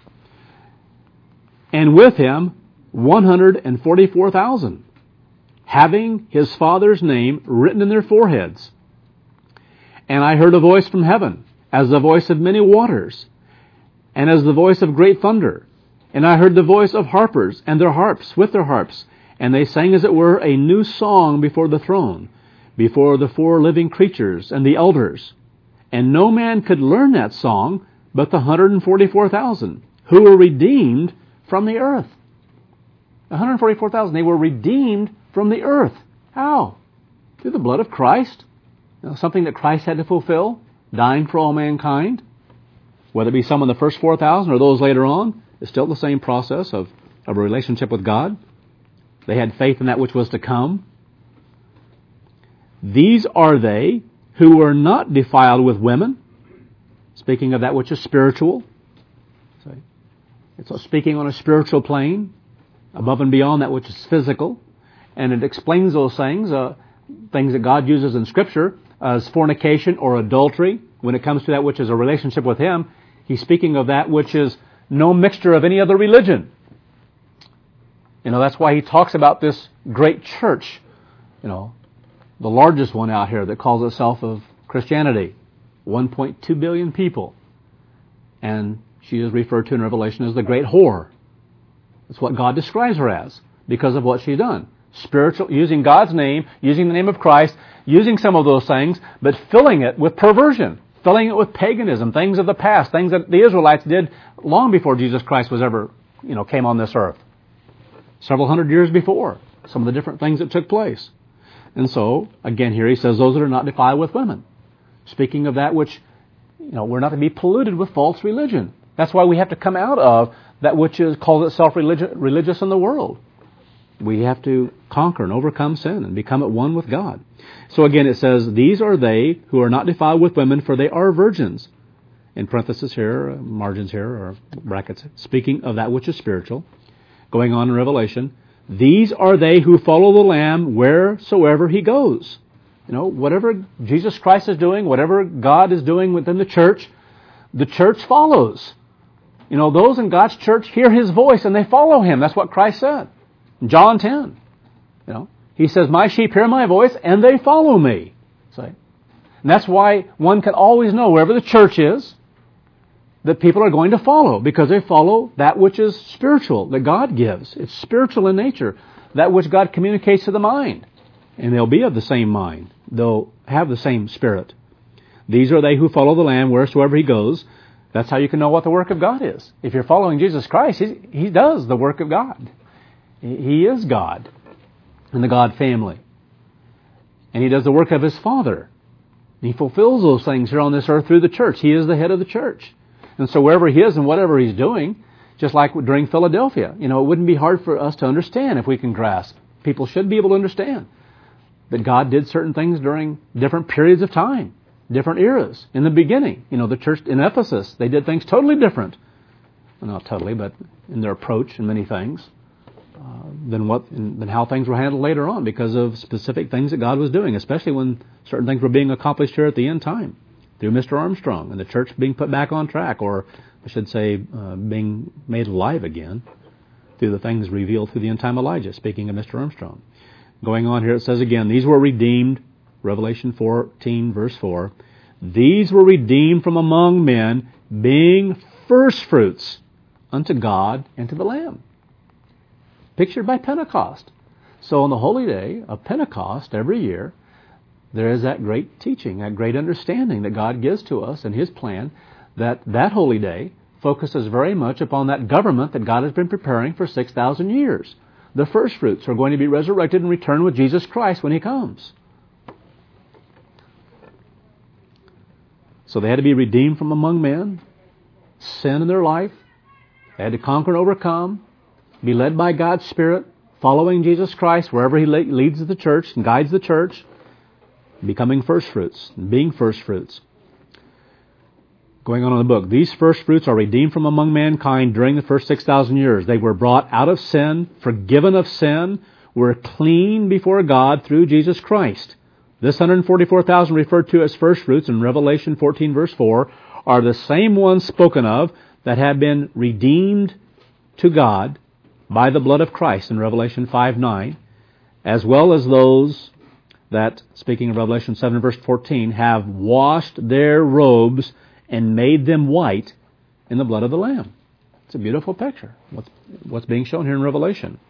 and with him 144,000, having His Father's name written in their foreheads. And I heard a voice from heaven, as the voice of many waters, and as the voice of great thunder. And I heard the voice of harpers, and their harps with their harps. And they sang as it were a new song before the throne, before the four living creatures and the elders. And no man could learn that song but the 144,000, who were redeemed from the earth. 144,000, they were redeemed from the earth. How? Through the blood of Christ. You know, something that Christ had to fulfill, dying for all mankind. Whether it be some of the first 4,000 or those later on, it's still the same process of a relationship with God. They had faith in that which was to come. These are they who were not defiled with women, speaking of that which is spiritual. It's speaking on a spiritual plane, above and beyond that which is physical. And it explains those things, things that God uses in Scripture, as fornication or adultery. When it comes to that which is a relationship with Him, He's speaking of that which is no mixture of any other religion. You know, that's why He talks about this great church, you know, the largest one out here that calls itself of Christianity. 1.2 billion people. And she is referred to in Revelation as the great whore. That's what God describes her as because of what she's done. Spiritual, using God's name, using the name of Christ, using some of those things, but filling it with perversion, filling it with paganism, things of the past, things that the Israelites did long before Jesus Christ was ever, came on this earth. Several hundred years before, some of the different things that took place. And so, again, here he says, those that are not defiled with women. Speaking of that which, we're not to be polluted with false religion. That's why we have to come out of that which is called itself religious in the world. We have to conquer and overcome sin and become at one with God. So again it says, these are they who are not defiled with women, for they are virgins. In parentheses here, margins here, or brackets, speaking of that which is spiritual. Going on in Revelation, these are they who follow the Lamb wheresoever He goes. You know, whatever Jesus Christ is doing, whatever God is doing within the church follows. You know, those in God's church hear His voice and they follow Him. That's what Christ said. In John 10. You know, He says, my sheep hear my voice and they follow me. See? And that's why one can always know wherever the church is, that people are going to follow, because they follow that which is spiritual, that God gives. It's spiritual in nature, that which God communicates to the mind. And they'll be of the same mind. They'll have the same spirit. These are they who follow the Lamb wheresoever He goes. That's how you can know what the work of God is. If you're following Jesus Christ, He does the work of God. He is God in the God family. And He does the work of His Father. He fulfills those things here on this earth through the church. He is the head of the church. And so wherever He is and whatever He's doing, just like during Philadelphia, you know, it wouldn't be hard for us to understand if we can grasp. People should be able to understand that God did certain things during different periods of time, different eras. In the beginning, you know, the church in Ephesus, they did things totally different. Well, not totally, but in their approach in many things than how things were handled later on, because of specific things that God was doing, especially when certain things were being accomplished here at the end time through Mr. Armstrong and the church being put back on track, or I should say being made alive again through the things revealed through the end time Elijah, speaking of Mr. Armstrong. Going on here, it says again, these were redeemed, Revelation 14, verse 4, these were redeemed from among men, being firstfruits unto God and to the Lamb. Pictured by Pentecost. So on the holy day of Pentecost every year, there is that great teaching, that great understanding that God gives to us in His plan, that holy day focuses very much upon that government that God has been preparing for 6,000 years. The firstfruits are going to be resurrected and return with Jesus Christ when He comes. So they had to be redeemed from among men, sin in their life. They had to conquer and overcome, be led by God's Spirit, following Jesus Christ wherever He leads the church and guides the church, becoming firstfruits, being firstfruits. Going on in the book, these firstfruits are redeemed from among mankind during the first 6,000 years. They were brought out of sin, forgiven of sin, were clean before God through Jesus Christ. This 144,000 referred to as firstfruits in Revelation 14 verse 4 are the same ones spoken of that have been redeemed to God by the blood of Christ in Revelation 5:9, as well as those that, speaking of Revelation 7 verse 14, have washed their robes and made them white in the blood of the Lamb. It's a beautiful picture, what's being shown here in Revelation.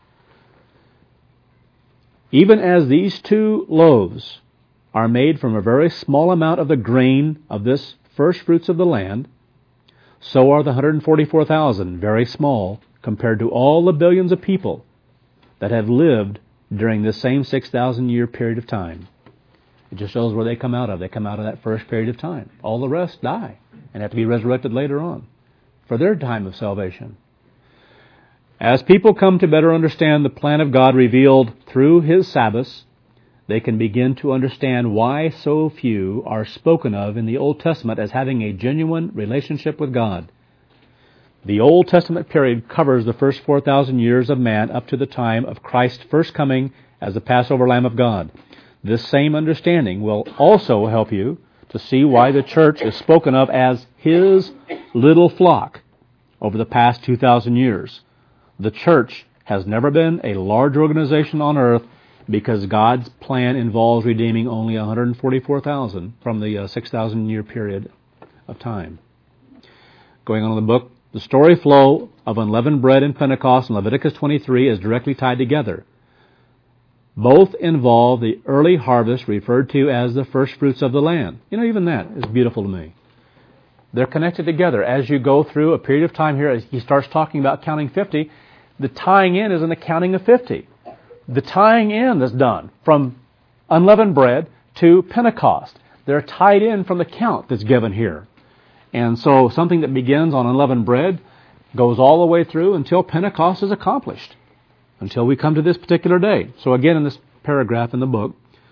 Even as these two loaves are made from a very small amount of the grain of this first fruits of the land, so are the 144,000 very small compared to all the billions of people that have lived during this same 6,000 year period of time. It just shows where they come out of. They come out of that first period of time. All the rest die and have to be resurrected later on for their time of salvation. As people come to better understand the plan of God revealed through His Sabbaths, they can begin to understand why so few are spoken of in the Old Testament as having a genuine relationship with God. The Old Testament period covers the first 4,000 years of man up to the time of Christ's first coming as the Passover Lamb of God. This same understanding will also help you to see why the church is spoken of as His little flock over the past 2,000 years. The church has never been a large organization on earth because God's plan involves redeeming only 144,000 from the 6,000 year period of time. Going on in the book, the story flow of unleavened bread and Pentecost in Leviticus 23 is directly tied together. Both involve the early harvest referred to as the first fruits of the land. You know, even that is beautiful to me. They're connected together. As you go through a period of time here, as he starts talking about counting 50, the tying in is in the counting of 50. The tying in that's done from unleavened bread to Pentecost. They're tied in from the count that's given here. And so something that begins on unleavened bread goes all the way through until Pentecost is accomplished, until we come to this particular day. So again, in this paragraph in the book,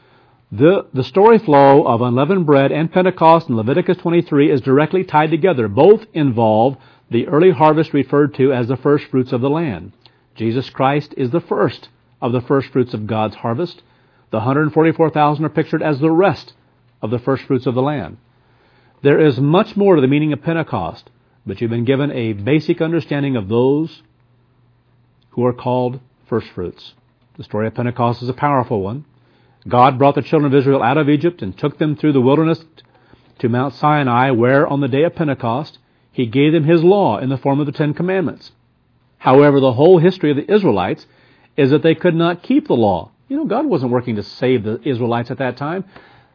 the story flow of unleavened bread and Pentecost in Leviticus 23 is directly tied together. Both involve the early harvest referred to as the first fruits of the land. Jesus Christ is the first of the first fruits of God's harvest. The 144,000 are pictured as the rest of the first fruits of the land. There is much more to the meaning of Pentecost, but you've been given a basic understanding of those who are called first fruits. The story of Pentecost is a powerful one. God brought the children of Israel out of Egypt and took them through the wilderness to Mount Sinai, where on the day of Pentecost He gave them His law in the form of the Ten Commandments. However, the whole history of the Israelites is that they could not keep the law. You know, God wasn't working to save the Israelites at that time.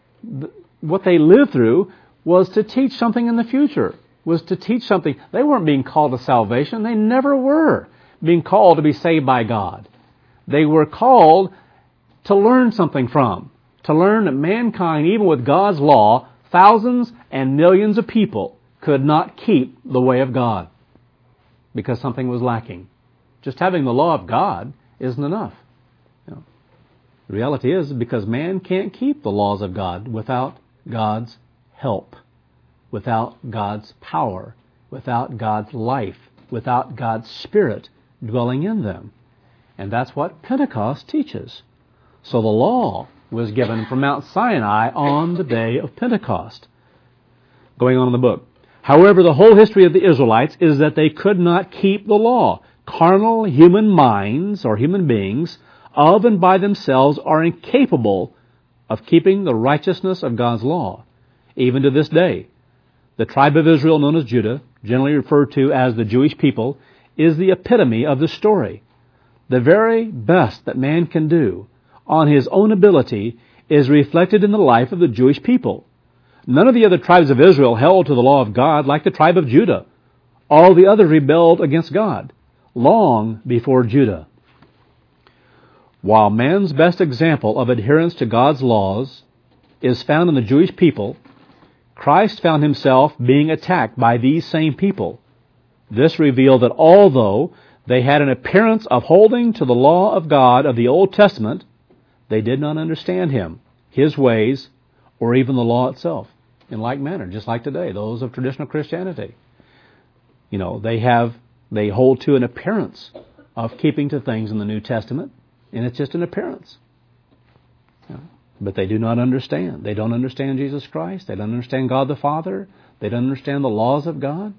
What they lived through was to teach something in the future, was to teach something. They weren't being called to salvation. They never were being called to be saved by God. They were called to learn something from, to learn that mankind, even with God's law, thousands and millions of people could not keep the way of God because something was lacking. Just having the law of God isn't enough. You know, the reality is because man can't keep the laws of God without God's help, without God's power, without God's life, without God's Spirit dwelling in them. And that's what Pentecost teaches. So the law was given from Mount Sinai on the day of Pentecost. Going on in the book. However, the whole history of the Israelites is that they could not keep the law. Carnal human minds, or human beings, of and by themselves are incapable of keeping the righteousness of God's law. Even to this day, the tribe of Israel known as Judah, generally referred to as the Jewish people, is the epitome of the story. The very best that man can do on his own ability is reflected in the life of the Jewish people. None of the other tribes of Israel held to the law of God like the tribe of Judah. All the others rebelled against God long before Judah. While man's best example of adherence to God's laws is found in the Jewish people, Christ found Himself being attacked by these same people. This revealed that although they had an appearance of holding to the law of God of the Old Testament, they did not understand Him, His ways, or even the law itself. In like manner, just like today, those of traditional Christianity. You know, they hold to an appearance of keeping to things in the New Testament, and it's just an appearance. You know, but they do not understand. They don't understand Jesus Christ. They don't understand God the Father. They don't understand the laws of God.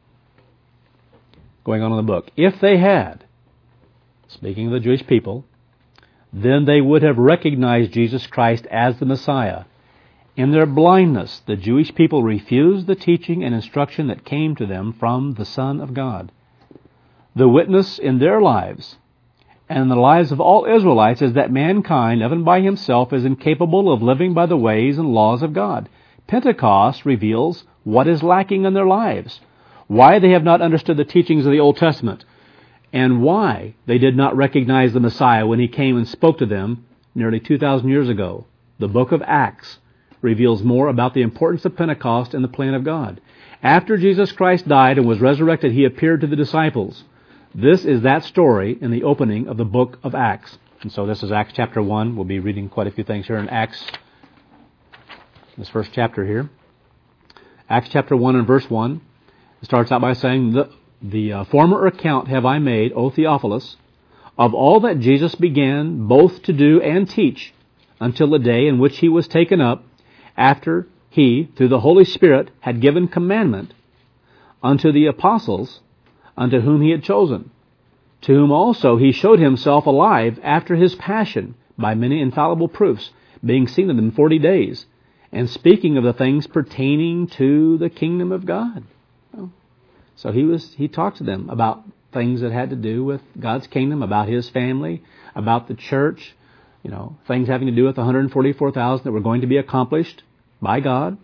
Going on in the book. If they had, speaking of the Jewish people, then they would have recognized Jesus Christ as the Messiah. In their blindness, the Jewish people refused the teaching and instruction that came to them from the Son of God. The witness in their lives and in the lives of all Israelites is that mankind, even by himself, is incapable of living by the ways and laws of God. Pentecost reveals what is lacking in their lives, why they have not understood the teachings of the Old Testament, and why they did not recognize the Messiah when He came and spoke to them nearly 2,000 years ago. The book of Acts reveals more about the importance of Pentecost and the plan of God. After Jesus Christ died and was resurrected, He appeared to the disciples. This is that story in the opening of the book of Acts. And so this is Acts chapter 1. We'll be reading quite a few things here in Acts, this first chapter here. Acts chapter 1 and verse 1. It starts out by saying, The former account have I made, O Theophilus, of all that Jesus began both to do and teach until the day in which He was taken up, after He, through the Holy Spirit, had given commandment unto the apostles, unto whom He had chosen, to whom also He showed Himself alive after His passion by many infallible proofs, being seen of them 40 days, and speaking of the things pertaining to the kingdom of God. So He talked to them about things that had to do with God's kingdom, about His family, about the church, you know, things having to do with the 144,000 that were going to be accomplished by God.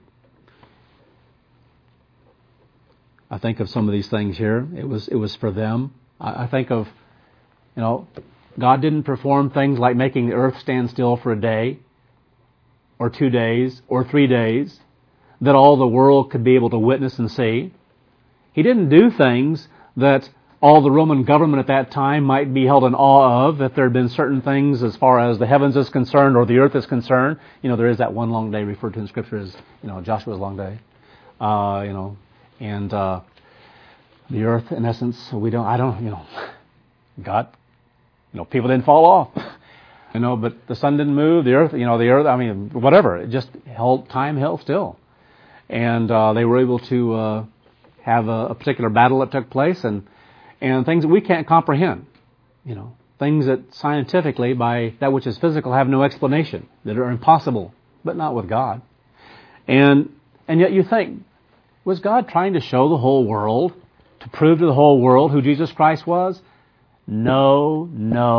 I think of some of these things here. It was for them. I think of, you know, God didn't perform things like making the earth stand still for a day, or 2 days, or 3 days, that all the world could be able to witness and see. He didn't do things that all the Roman government at that time might be held in awe of, if there had been certain things as far as the heavens is concerned or the earth is concerned. There is that one long day referred to in Scripture as, Joshua's long day. And the earth, in essence, God, people didn't fall off. But the sun didn't move, the earth, whatever. It just time held still. And they were able to have a particular battle that took place and things that we can't comprehend. Things that scientifically, by that which is physical, have no explanation, that are impossible, but not with God. And yet you think, was God trying to show the whole world, to prove to the whole world who Jesus Christ was? No,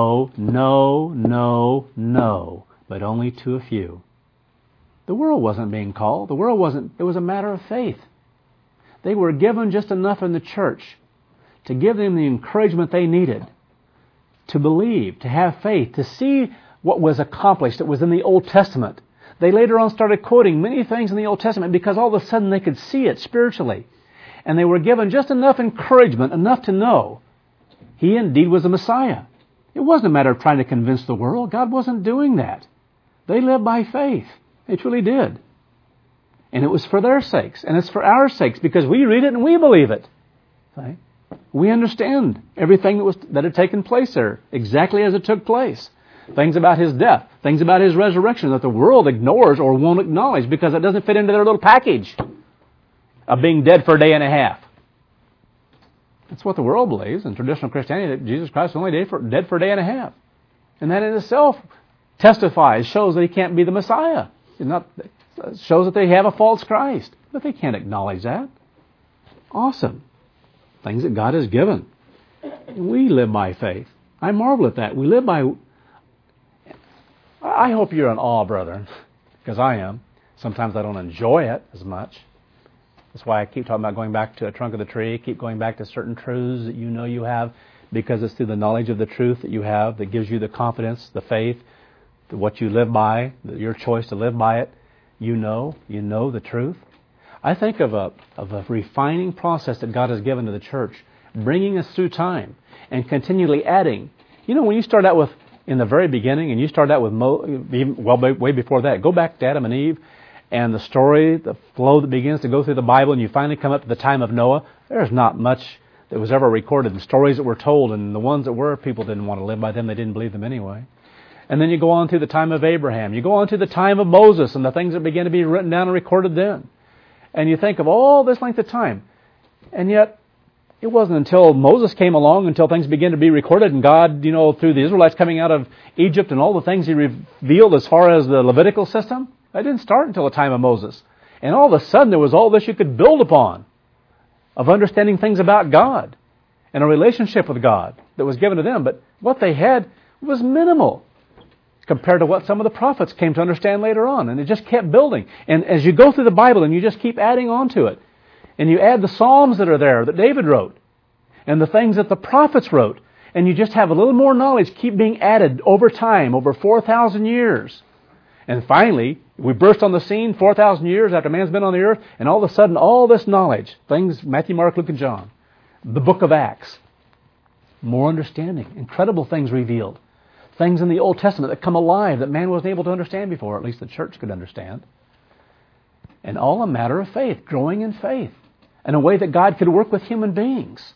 but only to a few. The world wasn't being called. It was a matter of faith. They were given just enough in the church to give them the encouragement they needed to believe, to have faith, to see what was accomplished that was in the Old Testament. They later on started quoting many things in the Old Testament because all of a sudden they could see it spiritually. And they were given just enough encouragement, enough to know He indeed was the Messiah. It wasn't a matter of trying to convince the world. God wasn't doing that. They lived by faith. They truly did. And it was for their sakes, and it's for our sakes, because we read it and we believe it. Right? We understand everything that had taken place there, exactly as it took place. Things about His death, things about His resurrection that the world ignores or won't acknowledge because it doesn't fit into their little package of being dead for a day and a half. That's what the world believes in traditional Christianity, that Jesus Christ was only dead for a day and a half. And that in itself shows that He can't be the Messiah. Shows that they have a false Christ. But they can't acknowledge that. Awesome. Things that God has given. We live by faith. I marvel at that. We live by... I hope you're in awe, brethren, because I am. Sometimes I don't enjoy it as much. That's why I keep talking about going back to a trunk of the tree, keep going back to certain truths that you have, because it's through the knowledge of the truth that you have that gives you the confidence, the faith, what you live by, your choice to live by it. You know the truth. I think of a refining process that God has given to the church, bringing us through time and continually adding. When you start out in the very beginning, and you start out with way before that, go back to Adam and Eve, and the story, the flow that begins to go through the Bible, and you finally come up to the time of Noah. There's not much that was ever recorded. The stories that were told, and the ones that were, people didn't want to live by them. They didn't believe them anyway. And then you go on through the time of Abraham. You go on to the time of Moses and the things that begin to be written down and recorded then. And you think of all this length of time. And yet, it wasn't until Moses came along, until things began to be recorded, and God, through the Israelites coming out of Egypt and all the things He revealed as far as the Levitical system, that didn't start until the time of Moses. And all of a sudden there was all this you could build upon of understanding things about God and a relationship with God that was given to them. But what they had was minimal compared to what some of the prophets came to understand later on. And it just kept building. And as you go through the Bible and you just keep adding on to it, and you add the Psalms that are there that David wrote, and the things that the prophets wrote, and you just have a little more knowledge keep being added over time, over 4,000 years. And finally, we burst on the scene 4,000 years after man's been on the earth, and all of a sudden, all this knowledge, things, Matthew, Mark, Luke, and John, the book of Acts, more understanding, incredible things revealed, things in the Old Testament that come alive that man wasn't able to understand before, at least the church could understand. And all a matter of faith, growing in faith, in a way that God could work with human beings.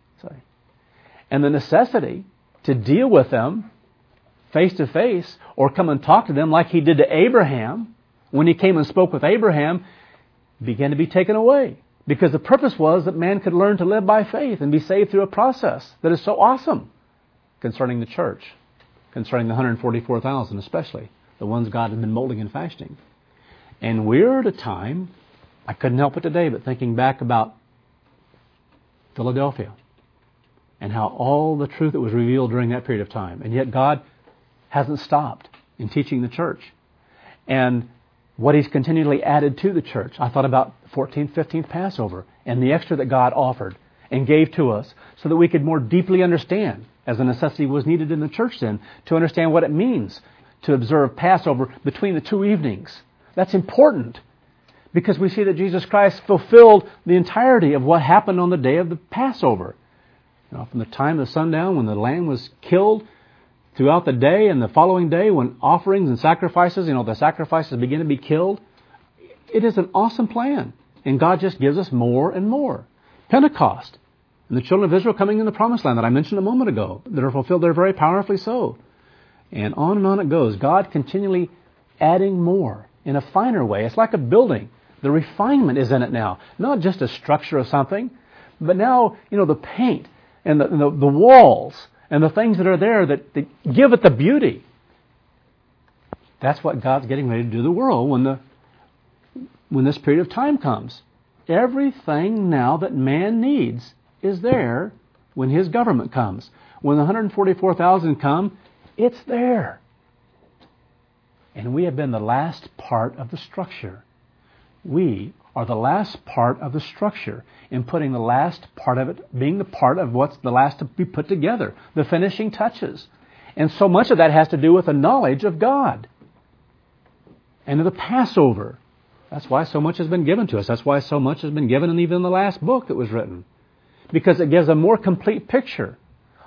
And the necessity to deal with them face to face, or come and talk to them like He did to Abraham when He came and spoke with Abraham, began to be taken away. Because the purpose was that man could learn to live by faith and be saved through a process that is so awesome concerning the church, concerning the 144,000 especially, the ones God had been molding and fashioning. And we're at a time, I couldn't help it today, but thinking back about Philadelphia and how all the truth that was revealed during that period of time. And yet God hasn't stopped in teaching the church. And what He's continually added to the church. I thought about the 14th, 15th Passover and the extra that God offered and gave to us so that we could more deeply understand, as a necessity was needed in the church then, to understand what it means to observe Passover between the two evenings. That's important because we see that Jesus Christ fulfilled the entirety of what happened on the day of the Passover. From the time of sundown when the lamb was killed throughout the day and the following day when offerings and sacrifices, the sacrifices begin to be killed. It is an awesome plan. And God just gives us more and more. Pentecost and the children of Israel coming in the promised land that I mentioned a moment ago, that are fulfilled there very powerfully so. And on it goes. God continually adding more in a finer way. It's like a building. The refinement is in it now. Not just a structure of something, but now, the paint and the walls and the things that are there that give it the beauty. That's what God's getting ready to do to the world when this period of time comes. Everything now that man needs is there when his government comes. When the 144,000 come, it's there. And we have been the last part of the structure. We are the last part of the structure in putting the last part of it, being the part of what's the last to be put together, the finishing touches. And so much of that has to do with the knowledge of God and of the Passover. That's why so much has been given to us. That's why so much has been given in even the last book that was written. Because it gives a more complete picture.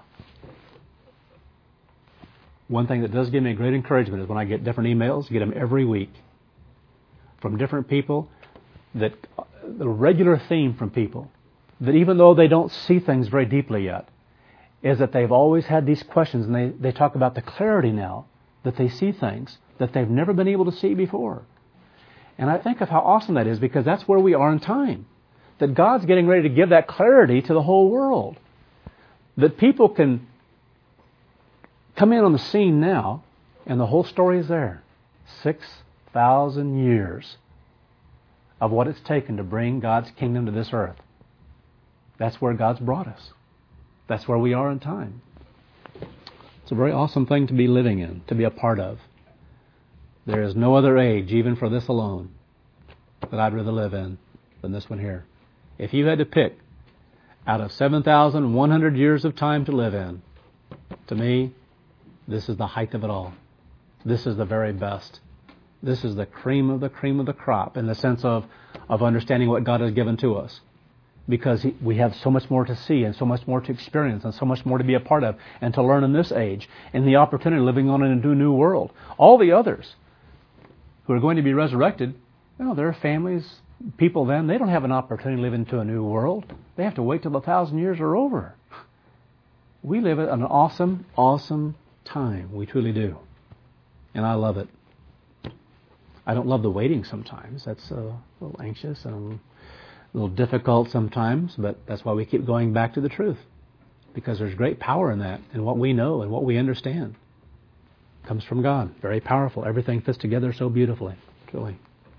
One thing that does give me great encouragement is when I get different emails, get them every week, from different people, that the regular theme from people, that even though they don't see things very deeply yet, is that they've always had these questions, and they talk about the clarity now, that they see things that they've never been able to see before. And I think of how awesome that is, because that's where we are in time. That God's getting ready to give that clarity to the whole world. That people can come in on the scene now, and the whole story is there. 6,000 years of what it's taken to bring God's kingdom to this earth. That's where God's brought us. That's where we are in time. It's a very awesome thing to be living in, to be a part of. There is no other age, even for this alone, that I'd rather live in than this one here. If you had to pick out of 7,100 years of time to live in, to me, this is the height of it all. This is the very best. This is the cream of the crop in the sense of understanding what God has given to us. Because we have so much more to see and so much more to experience and so much more to be a part of and to learn in this age and the opportunity of living on in a new world. All the others who are going to be resurrected, their families, people then, they don't have an opportunity to live into a new world. They have to wait till 1,000 years are over. We live at an awesome, awesome time. We truly do. And I love it. I don't love the waiting sometimes. That's a little anxious and a little difficult sometimes, but that's why we keep going back to the truth. Because there's great power in that, in what we know and what we understand. It comes from God. Very powerful. Everything fits together so beautifully. Truly.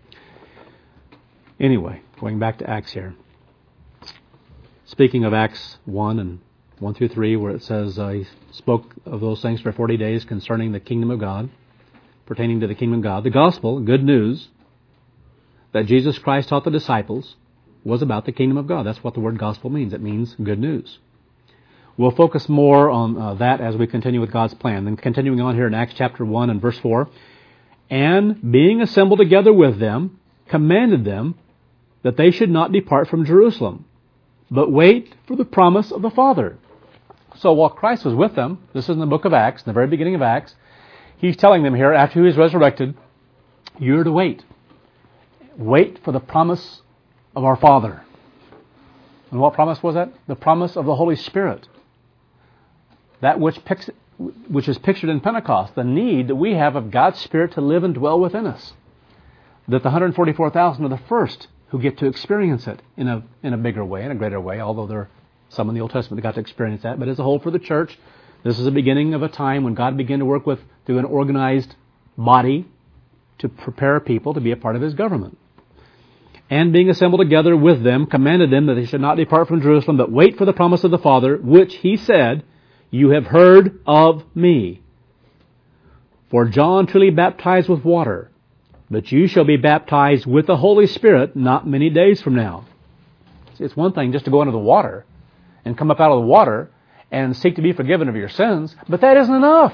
Anyway, going back to Acts here. Speaking of Acts 1 and 1 through 3, where it says he spoke of those things for 40 days concerning the kingdom of God, pertaining to the kingdom of God. The gospel, good news, that Jesus Christ taught the disciples was about the kingdom of God. That's what the word gospel means. It means good news. We'll focus more on that as we continue with God's plan. Then continuing on here in Acts chapter 1 and verse 4, and being assembled together with them, commanded them that they should not depart from Jerusalem, but wait for the promise of the Father. So while Christ was with them, this is in the book of Acts, in the very beginning of Acts, he's telling them here, after he was resurrected, you're to wait. Wait for the promise of our Father. And what promise was that? The promise of the Holy Spirit. That which is pictured in Pentecost, the need that we have of God's Spirit to live and dwell within us. That the 144,000 are the first who get to experience it in a bigger way, in a greater way, although there are some in the Old Testament that got to experience that. But as a whole for the church, this is the beginning of a time when God began to work through an organized body to prepare people to be a part of His government. And being assembled together with them, commanded them that they should not depart from Jerusalem, but wait for the promise of the Father, which He said, you have heard of me. For John truly baptized with water, but you shall be baptized with the Holy Spirit not many days from now. See, it's one thing just to go into the water and come up out of the water and seek to be forgiven of your sins, but that isn't enough.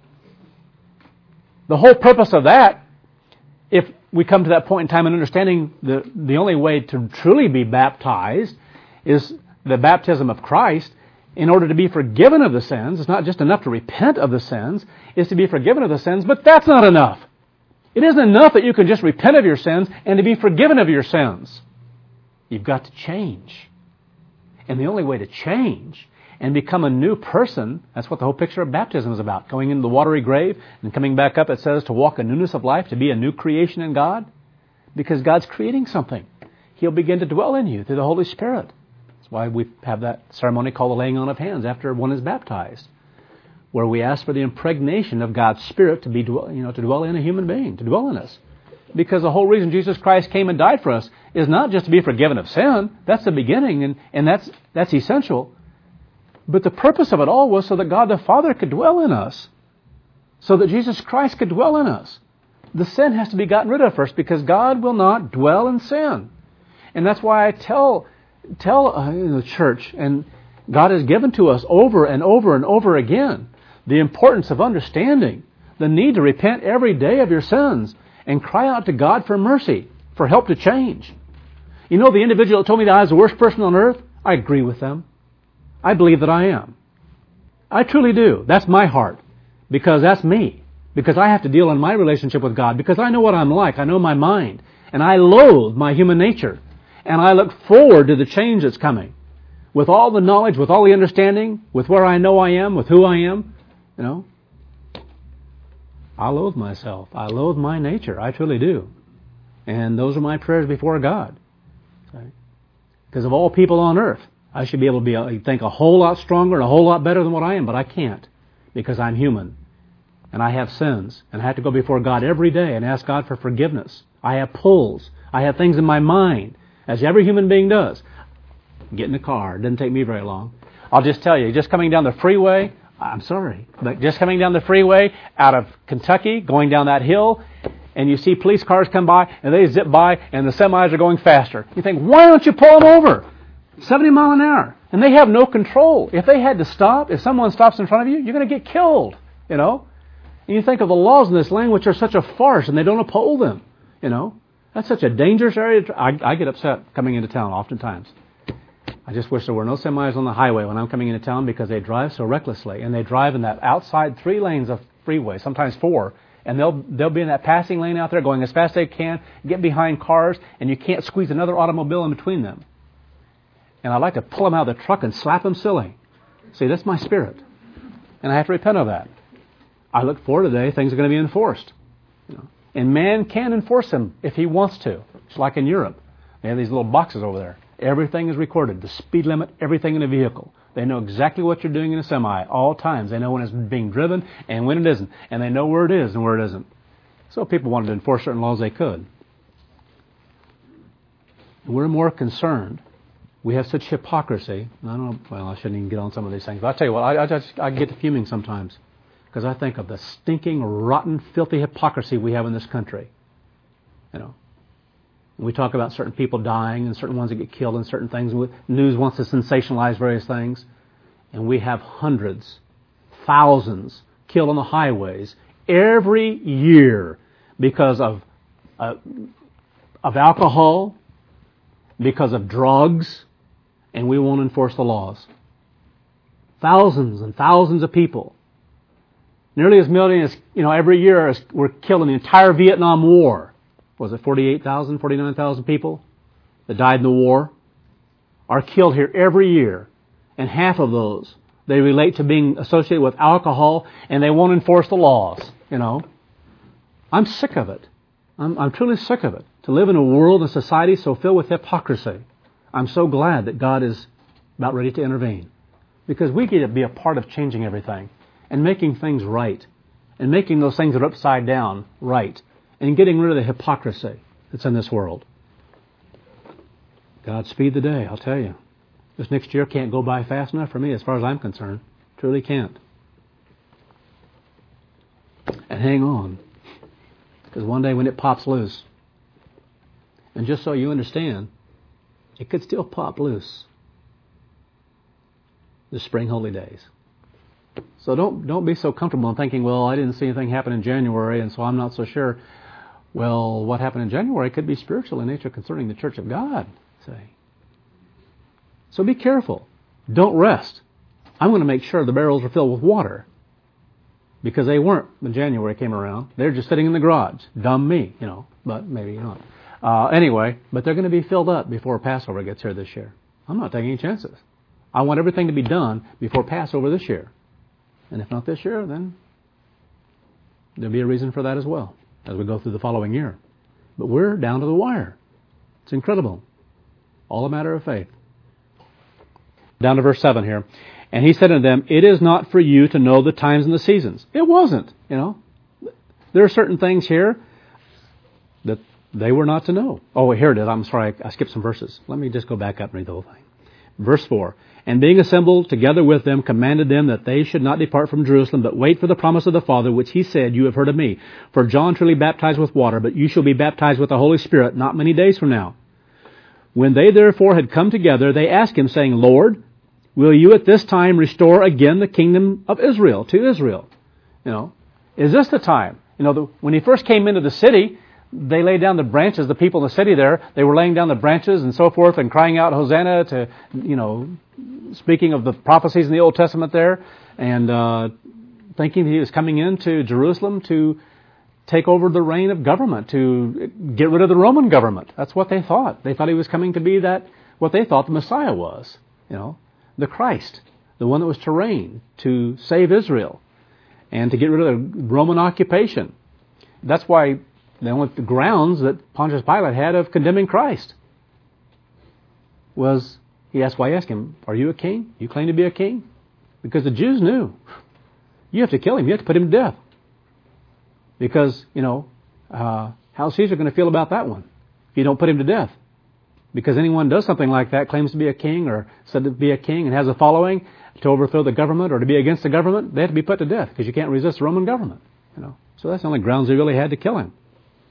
The whole purpose of that, if we come to that point in time and understanding the only way to truly be baptized is the baptism of Christ, in order to be forgiven of the sins. It's not just enough to repent of the sins. It's to be forgiven of the sins, but that's not enough. It isn't enough that you can just repent of your sins and to be forgiven of your sins. You've got to change. And the only way to change and become a new person, that's what the whole picture of baptism is about. Going into the watery grave and coming back up, it says, to walk in newness of life, to be a new creation in God. Because God's creating something. He'll begin to dwell in you through the Holy Spirit. That's why we have that ceremony called the laying on of hands after one is baptized, where we ask for the impregnation of God's Spirit to be, to dwell in a human being, to dwell in us. Because the whole reason Jesus Christ came and died for us is not just to be forgiven of sin. That's the beginning, and that's essential. But the purpose of it all was so that God the Father could dwell in us, so that Jesus Christ could dwell in us. The sin has to be gotten rid of first, because God will not dwell in sin. And that's why I tell the church, and God has given to us over and over and over again, the importance of understanding the need to repent every day of your sins and cry out to God for mercy, for help to change. You know, the individual that told me that I was the worst person on earth, I agree with them. I believe that I am. I truly do. That's my heart, because that's me. Because I have to deal in my relationship with God, because I know what I'm like. I know my mind. And I loathe my human nature. And I look forward to the change that's coming. With all the knowledge, with all the understanding, with where I know I am, with who I am, I loathe myself. I loathe my nature. I truly do. And those are my prayers before God. Because of all people on earth, I should be able to think a whole lot stronger and a whole lot better than what I am, but I can't, because I'm human. And I have sins, and I have to go before God every day and ask God for forgiveness. I have pulls. I have things in my mind, as every human being does. Get in the car. It didn't take me very long. I'll just tell you, just coming down the freeway, I'm sorry, but just coming down the freeway out of Kentucky, going down that hill, and you see police cars come by, and they zip by, and the semis are going faster. You think, why don't you pull them over? 70 miles an hour. And they have no control. If they had to stop, if someone stops in front of you, you're going to get killed, And you think of the laws in this land, which are such a farce, and they don't uphold them, That's such a dangerous area. I get upset coming into town oftentimes. I just wish there were no semis on the highway when I'm coming into town, because they drive so recklessly. And they drive in that outside 3 lanes of freeway, sometimes 4. And they'll be in that passing lane out there going as fast as they can, get behind cars, and you can't squeeze another automobile in between them. And I'd like to pull them out of the truck and slap them silly. See, that's my spirit. And I have to repent of that. I look forward to the day things are going to be enforced. And man can enforce them if he wants to. It's like in Europe. They have these little boxes over there. Everything is recorded. The speed limit, everything in a vehicle. They know exactly what you're doing in a semi all times. They know when it's being driven and when it isn't. And they know where it is and where it isn't. So if people wanted to enforce certain laws, they could. We're more concerned. We have such hypocrisy. I shouldn't even get on some of these things. But I'll tell you what, I get to fuming sometimes. Because I think of the stinking, rotten, filthy hypocrisy we have in this country. We talk about certain people dying and certain ones that get killed and certain things. News wants to sensationalize various things. And we have hundreds, thousands killed on the highways every year because of alcohol, because of drugs, and we won't enforce the laws. Thousands and thousands of people. Nearly as many as, every year were killed in the entire Vietnam War. Was it 48,000, 49,000 people that died in the war? Are killed here every year. And half of those, they relate to being associated with alcohol, and they won't enforce the laws, I'm sick of it. I'm truly sick of it. To live in a world and society so filled with hypocrisy. I'm so glad that God is about ready to intervene. Because we get to be a part of changing everything. And making things right. And making those things that are upside down right. And getting rid of the hypocrisy that's in this world. God speed the day, I'll tell you. This next year can't go by fast enough for me as far as I'm concerned. Truly can't. And hang on. Because one day when it pops loose, and just so you understand, it could still pop loose. The spring holy days. So don't be so comfortable in thinking, well, I didn't see anything happen in January, and so I'm not so sure. Well, what happened in January could be spiritual in nature concerning the church of God, say. So be careful. Don't rest. I'm going to make sure the barrels are filled with water. Because they weren't when January came around. They're just sitting in the garage. Dumb me, but maybe not. Anyway, but they're going to be filled up before Passover gets here this year. I'm not taking any chances. I want everything to be done before Passover this year. And if not this year, then there'll be a reason for that as well as we go through the following year. But we're down to the wire. It's incredible. All a matter of faith. Down to verse 7 here. And he said unto them, it is not for you to know the times and the seasons. It wasn't, There are certain things here that they were not to know. Oh, here it is. I'm sorry, I skipped some verses. Let me just go back up and read the whole thing. Verse 4. And being assembled together with them, commanded them that they should not depart from Jerusalem, but wait for the promise of the Father, which he said, you have heard of me. For John truly baptized with water, but you shall be baptized with the Holy Spirit not many days from now. When they therefore had come together, they asked him, saying, Lord, will you at this time restore again the kingdom of Israel to Israel? Is this the time? When he first came into the city, they laid down the branches, the people in the city there, they were laying down the branches and so forth and crying out Hosanna to, speaking of the prophecies in the Old Testament there and thinking he was coming into Jerusalem to take over the reign of government, to get rid of the Roman government. That's what they thought. They thought he was coming to be what they thought the Messiah was, the Christ, the one that was to reign, to save Israel, and to get rid of the Roman occupation. That's why the only grounds that Pontius Pilate had of condemning Christ was, he asked him, are you a king? You claim to be a king? Because the Jews knew. You have to kill him. You have to put him to death. Because, how's Caesar going to feel about that one if you don't put him to death? Because anyone does something like that, claims to be a king or said to be a king and has a following to overthrow the government or to be against the government, they have to be put to death because you can't resist the Roman government. So that's the only grounds they really had to kill him.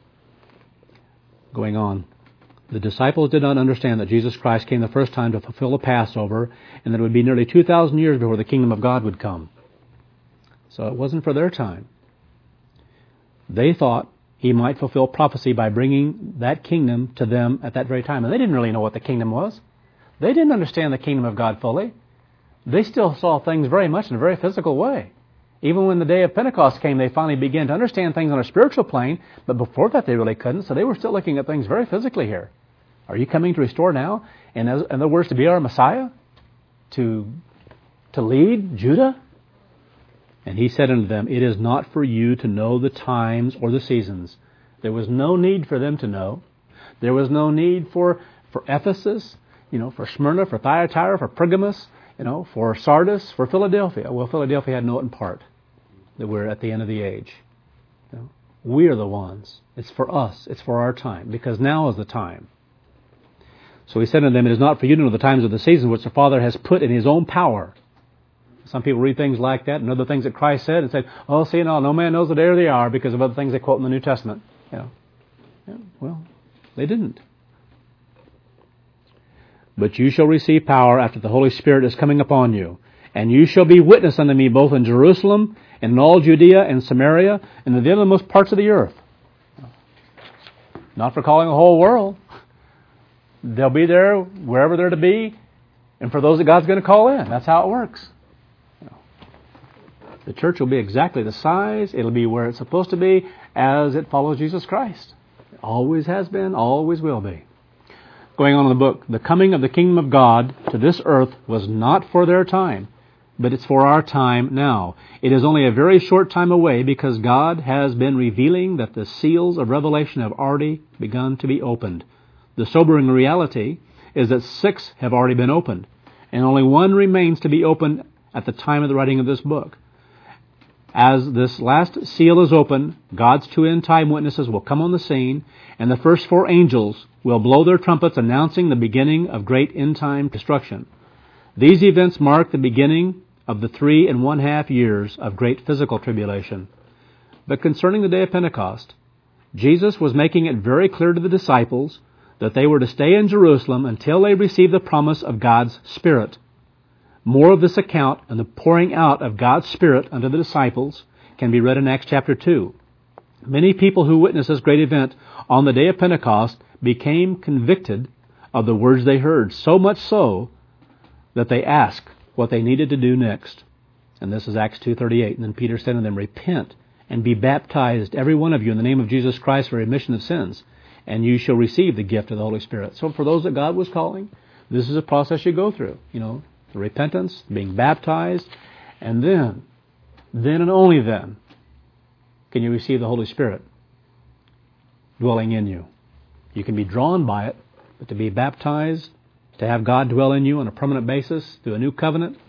Going on. The disciples did not understand that Jesus Christ came the first time to fulfill the Passover and that it would be nearly 2,000 years before the kingdom of God would come. So it wasn't for their time. They thought he might fulfill prophecy by bringing that kingdom to them at that very time. And they didn't really know what the kingdom was. They didn't understand the kingdom of God fully. They still saw things very much in a very physical way. Even when the day of Pentecost came, they finally began to understand things on a spiritual plane, but before that they really couldn't, so they were still looking at things very physically here. Are you coming to restore now? In other words, to be our Messiah? To lead Judah? And he said unto them, it is not for you to know the times or the seasons. There was no need for them to know. There was no need for Ephesus, for Smyrna, for Thyatira, for Pergamos, for Sardis, for Philadelphia. Well, Philadelphia had no in part that we're at the end of the age. We are the ones. It's for us. It's for our time, because now is the time. So he said unto them, it is not for you to know the times or the seasons which the Father has put in his own power. Some people read things like that and other things that Christ said and said, oh, see, no man knows the day or the hour because of other things they quote in the New Testament. Well, they didn't. But you shall receive power after the Holy Spirit is coming upon you. And you shall be witness unto me both in Jerusalem and in all Judea and Samaria and in the innermost parts of the earth. Not for calling the whole world. They'll be there wherever they're to be and for those that God's going to call in. That's how it works. The church will be exactly the size, it'll be where it's supposed to be as it follows Jesus Christ. It always has been, always will be. Going on in the book, the coming of the kingdom of God to this earth was not for their time, but it's for our time now. It is only a very short time away because God has been revealing that the seals of revelation have already begun to be opened. The sobering reality is that 6 have already been opened, and only 1 remains to be opened at the time of the writing of this book. As this last seal is opened, God's 2 end-time witnesses will come on the scene, and the first 4 angels will blow their trumpets announcing the beginning of great end-time destruction. These events mark the beginning of the 3.5 years of great physical tribulation. But concerning the day of Pentecost, Jesus was making it very clear to the disciples that they were to stay in Jerusalem until they received the promise of God's Spirit. More of this account and the pouring out of God's Spirit unto the disciples can be read in Acts chapter 2. Many people who witnessed this great event on the day of Pentecost became convicted of the words they heard, so much so that they asked, what they needed to do next. And this is Acts 2:38. And then Peter said to them, "Repent and be baptized, every one of you, in the name of Jesus Christ for remission of sins, and you shall receive the gift of the Holy Spirit." So for those that God was calling, this is a process you go through. The repentance, being baptized, and then and only then, can you receive the Holy Spirit dwelling in you. You can be drawn by it, but to be baptized, to have God dwell in you on a permanent basis through a new covenant.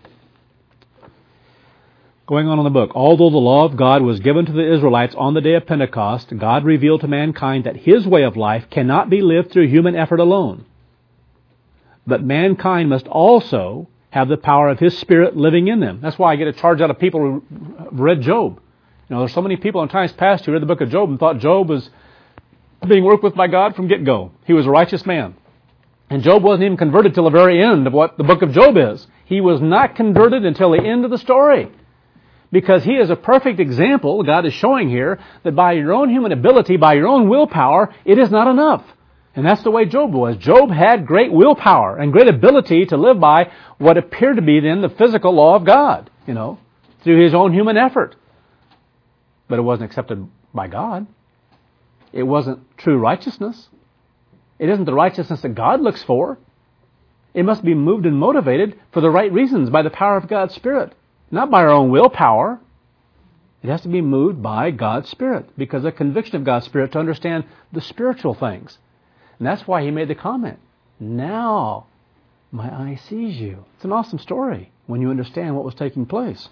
Going on in the book, although the law of God was given to the Israelites on the day of Pentecost, God revealed to mankind that His way of life cannot be lived through human effort alone. But mankind must also have the power of His Spirit living in them. That's why I get a charge out of people who read Job. There's so many people in times past who read the book of Job and thought Job was being worked with by God from get-go. He was a righteous man. And Job wasn't even converted till the very end of what the book of Job is. He was not converted until the end of the story. Because he is a perfect example, God is showing here, that by your own human ability, by your own willpower, it is not enough. And that's the way Job was. Job had great willpower and great ability to live by what appeared to be then the physical law of God, through his own human effort. But it wasn't accepted by God. It wasn't true righteousness. It isn't the righteousness that God looks for. It must be moved and motivated for the right reasons by the power of God's Spirit. Not by our own willpower. It has to be moved by God's Spirit, because a conviction of God's Spirit to understand the spiritual things. And that's why he made the comment, "Now my eye sees you." It's an awesome story when you understand what was taking place.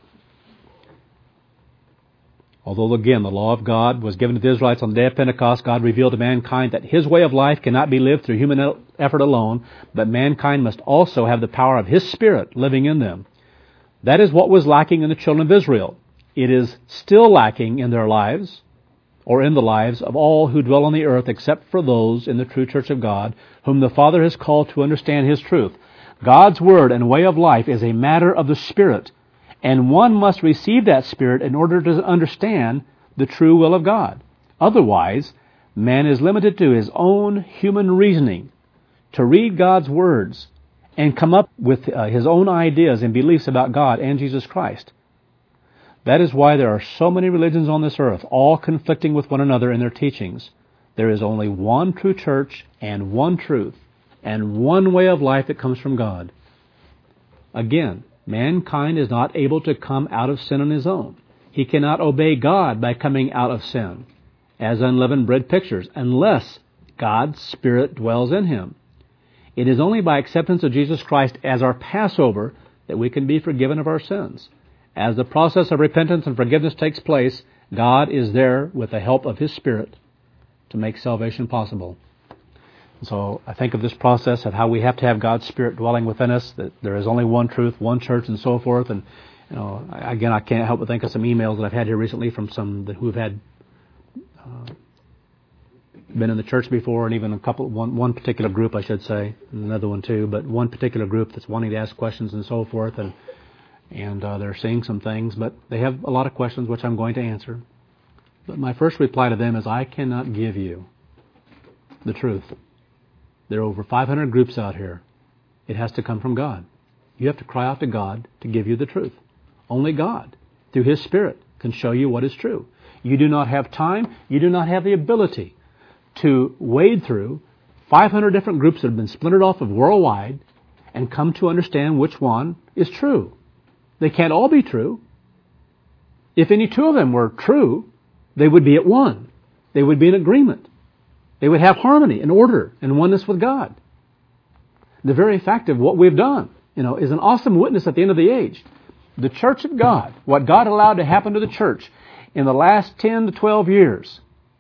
Although, again, the law of God was given to the Israelites on the day of Pentecost, God revealed to mankind that His way of life cannot be lived through human effort alone, but mankind must also have the power of His Spirit living in them. That is what was lacking in the children of Israel. It is still lacking in their lives, or in the lives of all who dwell on the earth, except for those in the true church of God, whom the Father has called to understand His truth. God's Word and way of life is a matter of the Spirit, and one must receive that Spirit in order to understand the true will of God. Otherwise, man is limited to his own human reasoning to read God's words and come up with his own ideas and beliefs about God and Jesus Christ. That is why there are so many religions on this earth, all conflicting with one another in their teachings. There is only one true church and one truth and one way of life that comes from God. Again, mankind is not able to come out of sin on his own. He cannot obey God by coming out of sin, as unleavened bread pictures, unless God's Spirit dwells in him. It is only by acceptance of Jesus Christ as our Passover that we can be forgiven of our sins. As the process of repentance and forgiveness takes place, God is there with the help of His Spirit to make salvation possible. So I think of this process of how we have to have God's Spirit dwelling within us, that there is only one truth, one church, and so forth. And again, I can't help but think of some emails that I've had here recently from some who have had been in the church before, and even one particular group, I should say, and another one too, but one particular group that's wanting to ask questions and so forth, and they're seeing some things, but they have a lot of questions which I'm going to answer. But my first reply to them is, I cannot give you the truth. There are over 500 groups out here. It has to come from God. You have to cry out to God to give you the truth. Only God, through His Spirit, can show you what is true. You do not have time, you do not have the ability to wade through 500 different groups that have been splintered off of worldwide and come to understand which one is true. They can't all be true. If any two of them were true, they would be at one. They would be in agreement. They would have harmony and order and oneness with God. The very fact of what we've done, is an awesome witness at the end of the age. The church of God, what God allowed to happen to the church in the last 10 to 12 years,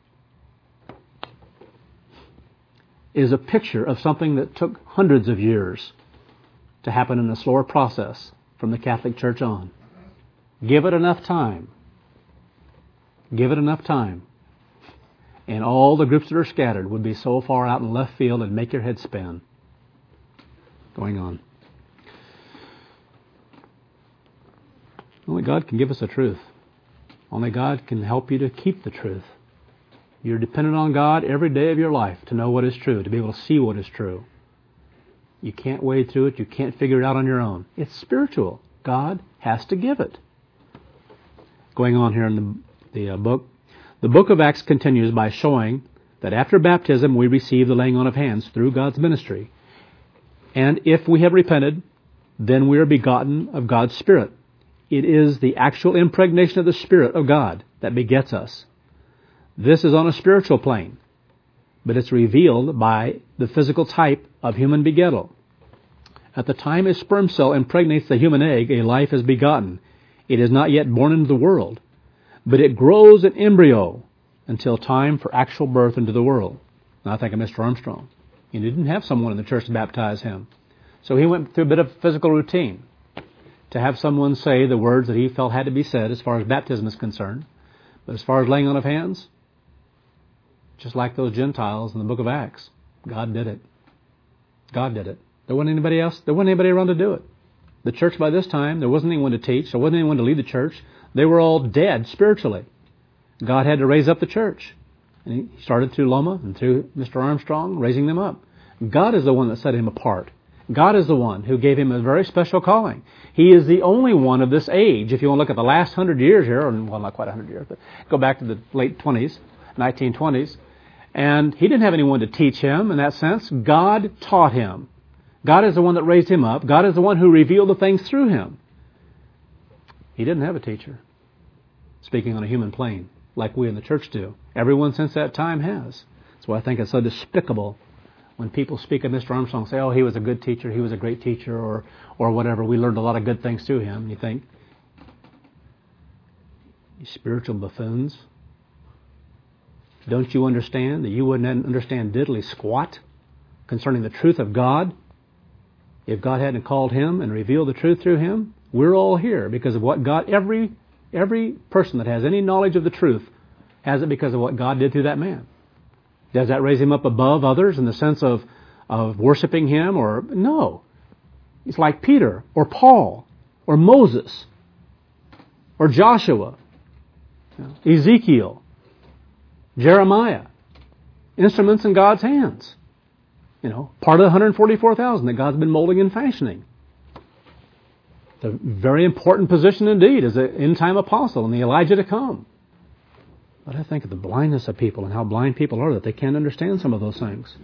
is a picture of something that took hundreds of years to happen in a slower process from the Catholic Church on. Give it enough time. Give it enough time. And all the groups that are scattered would be so far out in left field and make your head spin. Going on. Only God can give us the truth. Only God can help you to keep the truth. You're dependent on God every day of your life to know what is true, to be able to see what is true. You can't wade through it. You can't figure it out on your own. It's spiritual. God has to give it. Going on here in the book. The book of Acts continues by showing that after baptism we receive the laying on of hands through God's ministry. And if we have repented, then we are begotten of God's Spirit. It is the actual impregnation of the Spirit of God that begets us. This is on a spiritual plane, but it's revealed by the physical type of human begettal. At the time a sperm cell impregnates the human egg, a life is begotten. It is not yet born into the world, but it grows an embryo until time for actual birth into the world. Now I think of Mr. Armstrong. He didn't have someone in the church to baptize him. So he went through a bit of physical routine to have someone say the words that he felt had to be said as far as baptism is concerned. But as far as laying on of hands, just like those Gentiles in the book of Acts, God did it. God did it. There wasn't anybody else. There wasn't anybody around to do it. The church by this time, there wasn't anyone to teach. There wasn't anyone to lead the church. They were all dead spiritually. God had to raise up the church. And he started through Loma and through Mr. Armstrong, raising them up. God is the one that set him apart. God is the one who gave him a very special calling. He is the only one of this age. If you want to look at the last 100 years here, or well, not quite 100 years, but go back to the late 20s, 1920s, and he didn't have anyone to teach him in that sense. God taught him. God is the one that raised him up. God is the one who revealed the things through him. He didn't have a teacher, speaking on a human plane, like we in the church do. Everyone since that time has. That's why I think it's so despicable when people speak of Mr. Armstrong and say, oh, he was a good teacher, he was a great teacher, or whatever. We learned a lot of good things through him. And you think, you spiritual buffoons, don't you understand that you wouldn't understand diddly squat concerning the truth of God if God hadn't called him and revealed the truth through him? We're all here because of what God, every person that has any knowledge of the truth has it because of what God did through that man. Does that raise him up above others in the sense of worshiping him? Or no. He's like Peter or Paul or Moses or Joshua, Ezekiel, Jeremiah. Instruments in God's hands. Part of the 144,000 that God's been molding and fashioning. It's a very important position indeed as an end-time apostle and the Elijah to come. But I think of the blindness of people and how blind people are that they can't understand some of those things.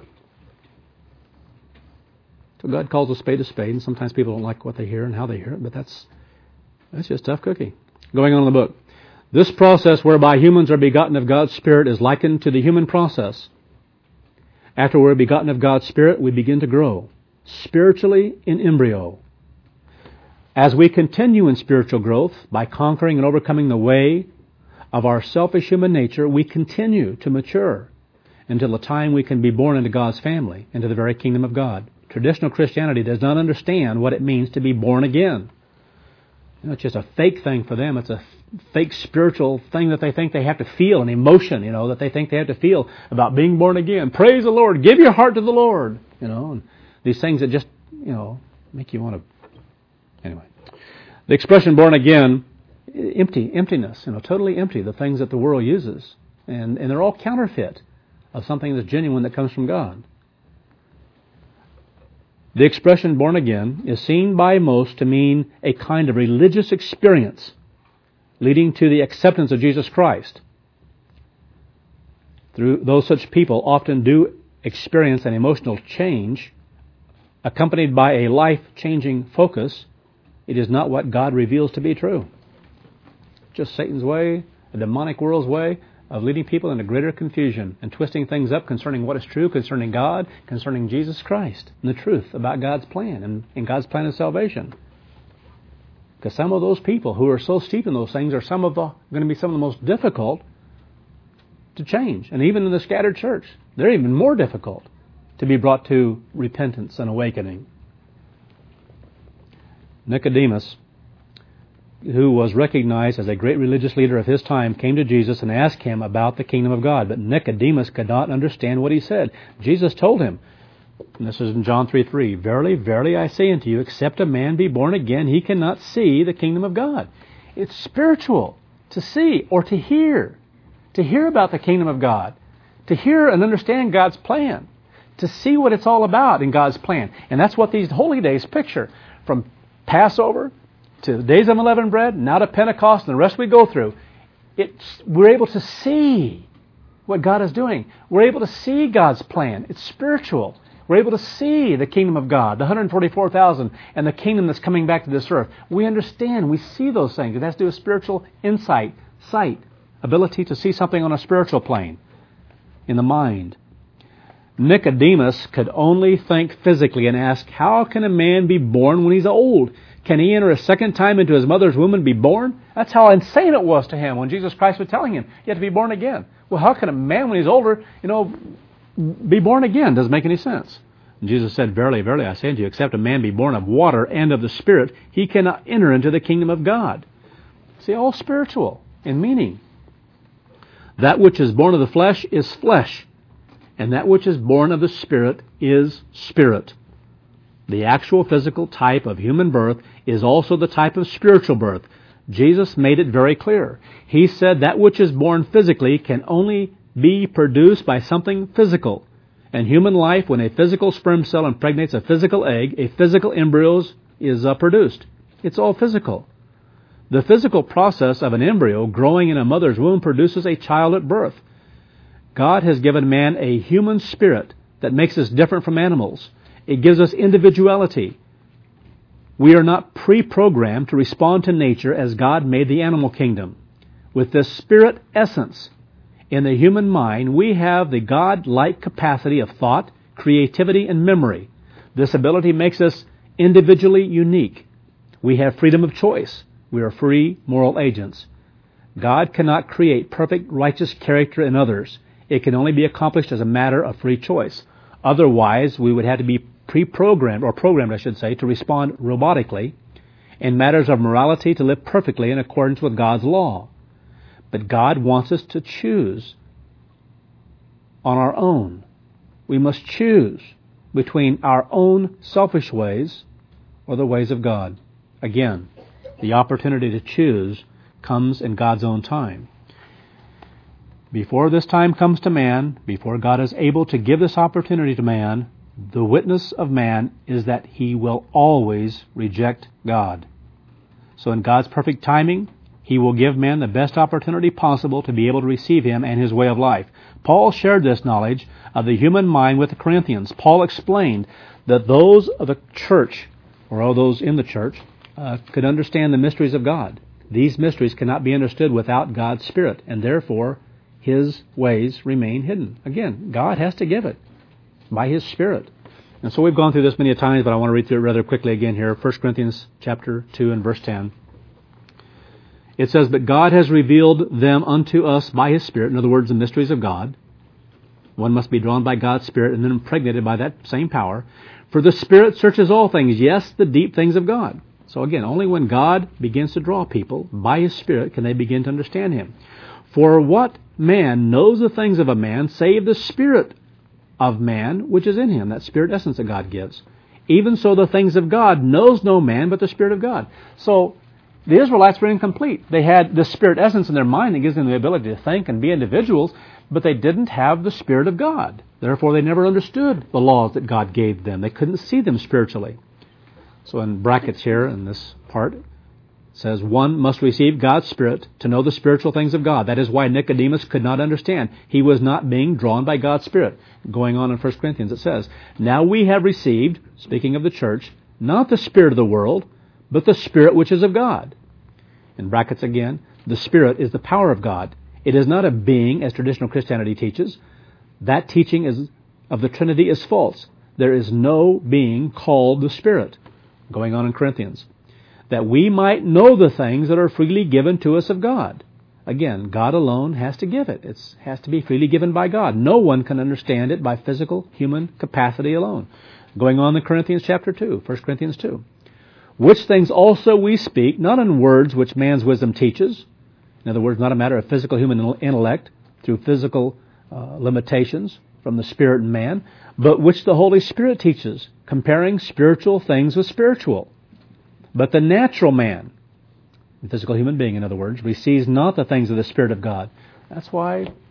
So God calls a spade, and sometimes people don't like what they hear and how they hear it, but that's just tough cookie. Going on in the book. This process whereby humans are begotten of God's Spirit is likened to the human process. After we're begotten of God's Spirit, we begin to grow, spiritually in embryo. As we continue in spiritual growth by conquering and overcoming the way of our selfish human nature, we continue to mature until the time we can be born into God's family, into the very kingdom of God. Traditional Christianity does not understand what it means to be born again. It's just a fake thing for them. It's a fake spiritual thing that they think they have to feel, an emotion, that they think they have to feel about being born again. Praise the Lord. Give your heart to the Lord. And these things that just, make you want to... Anyway. The expression born again, emptiness, totally empty, the things that the world uses. And they're all counterfeit of something that's genuine that comes from God. The expression born again is seen by most to mean a kind of religious experience leading to the acceptance of Jesus Christ. Though such people often do experience an emotional change accompanied by a life-changing focus, it is not what God reveals to be true. Just Satan's way, a demonic world's way of leading people into greater confusion and twisting things up concerning what is true, concerning God, concerning Jesus Christ, and the truth about God's plan and God's plan of salvation. Because some of those people who are so steeped in those things are going to be some of the most difficult to change. And even in the scattered church, they're even more difficult to be brought to repentance and awakening. Nicodemus, who was recognized as a great religious leader of his time, came to Jesus and asked him about the kingdom of God. But Nicodemus could not understand what he said. Jesus told him, and this is in John 3:3, Verily, verily, I say unto you, except a man be born again, he cannot see the kingdom of God. It's spiritual to see or to hear about the kingdom of God, to hear and understand God's plan, to see what it's all about in God's plan. And that's what these holy days picture. From Passover to the days of unleavened bread, now to Pentecost, and the rest we go through. We're able to see what God is doing. We're able to see God's plan. It's spiritual. We're able to see the kingdom of God, the 144,000, and the kingdom that's coming back to this earth. We understand, we see those things. It has to do with spiritual insight, sight, ability to see something on a spiritual plane, in the mind. Nicodemus could only think physically and ask, how can a man be born when he's old? Can he enter a second time into his mother's womb and be born? That's how insane it was to him when Jesus Christ was telling him, you have to be born again. Well, how can a man when he's older, be born again? Doesn't make any sense. And Jesus said, verily, verily, I say unto you, except a man be born of water and of the Spirit, he cannot enter into the kingdom of God. See, all spiritual in meaning. That which is born of the flesh is flesh, and that which is born of the Spirit is spirit. The actual physical type of human birth is also the type of spiritual birth. Jesus made it very clear. He said that which is born physically can only be produced by something physical. And human life, when a physical sperm cell impregnates a physical egg, a physical embryo is produced. It's all physical. The physical process of an embryo growing in a mother's womb produces a child at birth. God has given man a human spirit that makes us different from animals. It gives us individuality. We are not pre-programmed to respond to nature as God made the animal kingdom. With this spirit essence in the human mind, we have the God-like capacity of thought, creativity, and memory. This ability makes us individually unique. We have freedom of choice. We are free moral agents. God cannot create perfect righteous character in others. It can only be accomplished as a matter of free choice. Otherwise, we would have to be pre-programmed, or programmed, I should say, to respond robotically in matters of morality, to live perfectly in accordance with God's law. But God wants us to choose on our own. We must choose between our own selfish ways or the ways of God. Again, the opportunity to choose comes in God's own time. Before this time comes to man, before God is able to give this opportunity to man, the witness of man is that he will always reject God. So in God's perfect timing, He will give man the best opportunity possible to be able to receive Him and His way of life. Paul shared this knowledge of the human mind with the Corinthians. Paul explained that those of the church, or all those in the church, could understand the mysteries of God. These mysteries cannot be understood without God's Spirit, and therefore His ways remain hidden. Again, God has to give it by His Spirit. And so we've gone through this many times, but I want to read through it rather quickly again here. 1 Corinthians chapter 2 and verse 10. It says, "But God has revealed them unto us by His Spirit." In other words, the mysteries of God. One must be drawn by God's Spirit and then impregnated by that same power. "For the Spirit searches all things, yes, the deep things of God." So again, only when God begins to draw people by His Spirit can they begin to understand Him. "For what man knows the things of a man, save the Spirit of man which is in him," that Spirit essence that God gives. "Even so the things of God knows no man but the Spirit of God." So the Israelites were incomplete. They had the Spirit essence in their mind that gives them the ability to think and be individuals, but they didn't have the Spirit of God. Therefore, they never understood the laws that God gave them. They couldn't see them spiritually. So in brackets here in this part, it says, one must receive God's Spirit to know the spiritual things of God. That is why Nicodemus could not understand. He was not being drawn by God's Spirit. Going on in 1 Corinthians, it says, "Now we have received," speaking of the church, "not the spirit of the world, but the Spirit which is of God." In brackets again, the Spirit is the power of God. It is not a being, as traditional Christianity teaches. That teaching of the Trinity is false. There is no being called the Spirit. Going on in Corinthians, "That we might know the things that are freely given to us of God." Again, God alone has to give it. It has to be freely given by God. No one can understand it by physical human capacity alone. Going on in Corinthians chapter 2, 1 Corinthians 2. "Which things also we speak, not in words which man's wisdom teaches." In other words, not a matter of physical human intellect through physical limitations from the Spirit and man, but which the Holy Spirit teaches, comparing spiritual things with spiritual. "But the natural man," the physical human being in other words, "receives not the things of the Spirit of God." That's why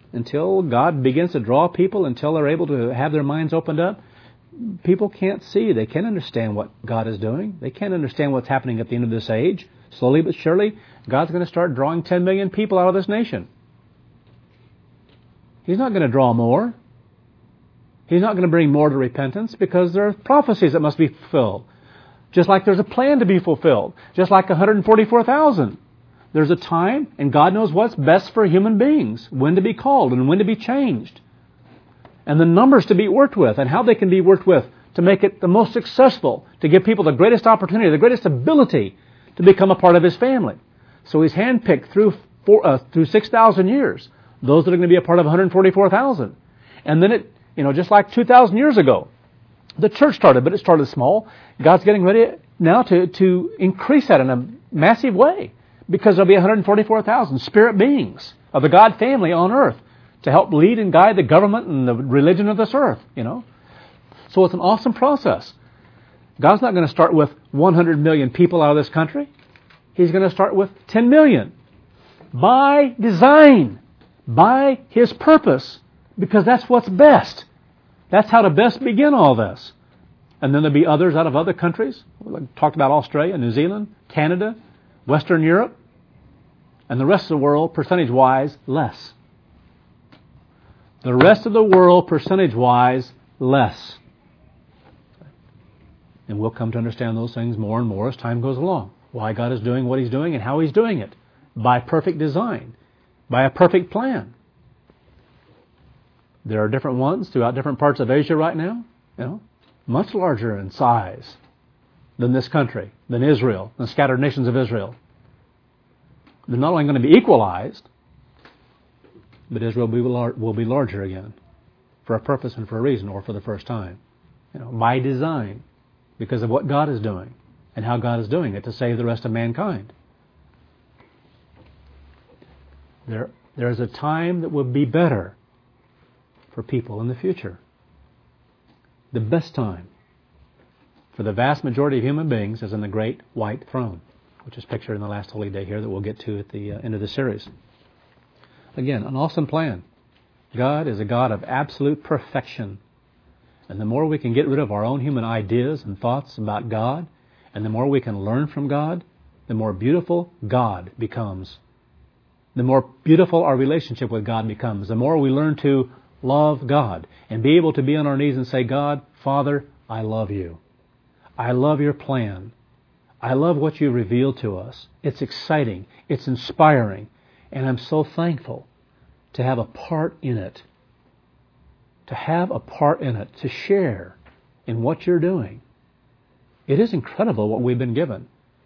until God begins to draw people, until they're able to have their minds opened up, people can't see. They can't understand what God is doing. They can't understand what's happening at the end of this age. Slowly but surely, God's going to start drawing 10 million people out of this nation. He's not going to draw more. He's not going to bring more to repentance because there are prophecies that must be fulfilled. Just like there's a plan to be fulfilled. Just like 144,000. There's a time, and God knows what's best for human beings. When to be called and when to be changed. And the numbers to be worked with and how they can be worked with to make it the most successful. To give people the greatest opportunity, the greatest ability to become a part of His family. So He's handpicked through 6,000 years. Those that are going to be a part of 144,000. And then just like 2,000 years ago, the church started, but it started small. God's getting ready now to increase that in a massive way because there'll be 144,000 spirit beings of the God family on earth to help lead and guide the government and the religion of this earth, So it's an awesome process. God's not going to start with 100 million people out of this country. He's going to start with 10 million by design, by His purpose, because that's what's best. That's how to best begin all this. And then there'll be others out of other countries. We talked about Australia, New Zealand, Canada, Western Europe, and the rest of the world, percentage-wise, less. The rest of the world, percentage-wise, less. And we'll come to understand those things more and more as time goes along. Why God is doing what He's doing and how He's doing it. By perfect design. By a perfect plan. There are different ones throughout different parts of Asia right now, much larger in size than this country, than Israel, the scattered nations of Israel. They're not only going to be equalized, but Israel will be larger again for a purpose and for a reason, or for the first time, by design, because of what God is doing and how God is doing it to save the rest of mankind. There's a time that will be better for people in the future. The best time for the vast majority of human beings is in the great white throne, which is pictured in the last holy day here that we'll get to at the end of the series. Again, an awesome plan. God is a God of absolute perfection. And the more we can get rid of our own human ideas and thoughts about God, and the more we can learn from God, the more beautiful God becomes. The more beautiful our relationship with God becomes. The more we learn to love God and be able to be on our knees and say, God, Father, I love you. I love your plan. I love what you revealed to us. It's exciting. It's inspiring. And I'm so thankful to have a part in it. To have a part in it. To share in what you're doing. It is incredible what we've been given.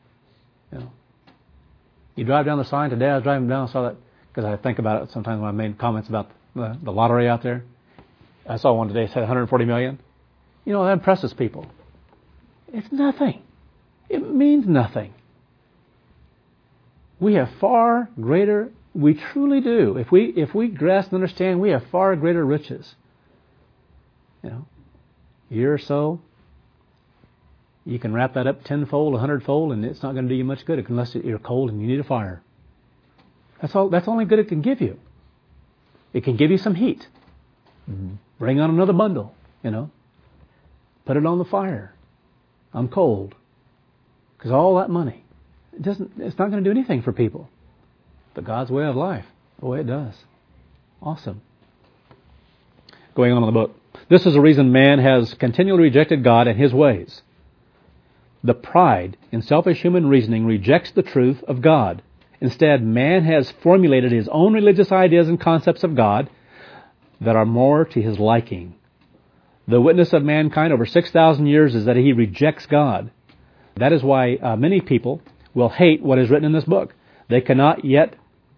You drive down the sign. Today I was driving down, I saw that, because I think about it sometimes when I made comments about the lottery out there. I saw one today that said 140 million. That impresses people. It's nothing. It means nothing. We have far greater, we truly do. If we grasp and understand, we have far greater riches. A year or so, you can wrap that up 10-fold, 100-fold, and it's not going to do you much good unless you're cold and you need a fire. That's all. That's the only good it can give you. It can give you some heat. Bring on another bundle, Put it on the fire. I'm cold. Because all that money, it's not going to do anything for people. But God's way of life, boy, it does. Awesome. Going on in the book. This is the reason man has continually rejected God and His ways. The pride in selfish human reasoning rejects the truth of God. Instead, man has formulated his own religious ideas and concepts of God that are more to his liking. The witness of mankind over 6,000 years is that he rejects God. That is why many people will hate what is written in this book. They cannot yet...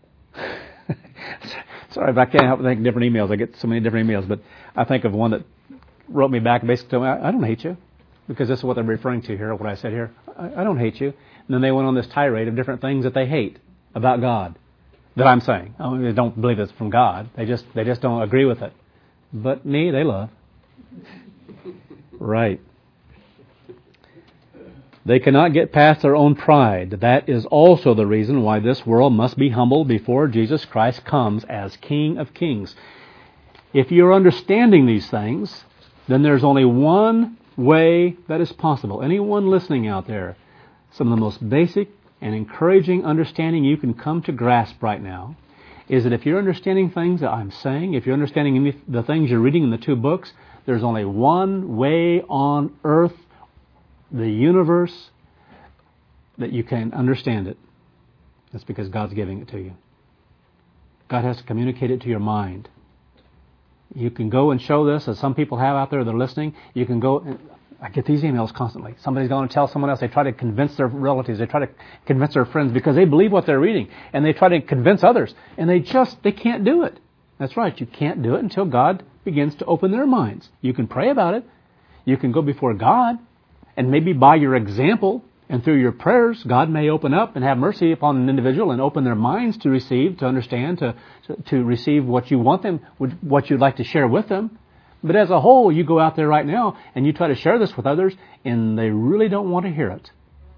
Sorry, but I can't help but think different emails. I get so many different emails, but I think of one that wrote me back and basically told me, I don't hate you. Because this is what they're referring to here, what I said here. I don't hate you. And then they went on this tirade of different things that they hate about God that I'm saying. They don't believe it's from God. They just don't agree with it. But me, they love. Right. They cannot get past their own pride. That is also the reason why this world must be humbled before Jesus Christ comes as King of Kings. If you're understanding these things, then there's only one way that is possible. Anyone listening out there, some of the most basic and encouraging understanding you can come to grasp right now is that if you're understanding things that I'm saying, if you're understanding the things you're reading in the two books, there's only one way on earth, the universe, that you can understand it. That's because God's giving it to you. God has to communicate it to your mind. You can go and show this, as some people have out there that are listening. You can go, and I get these emails constantly. Somebody's going to tell someone else. They try to convince their relatives. They try to convince their friends because they believe what they're reading. And they try to convince others. And they can't do it. That's right. You can't do it until God begins to open their minds. You can pray about it. You can go before God. And maybe by your example and through your prayers, God may open up and have mercy upon an individual and open their minds to receive, to understand, to receive what you want them, what you'd like to share with them. But as a whole, you go out there right now and you try to share this with others, and they really don't want to hear it.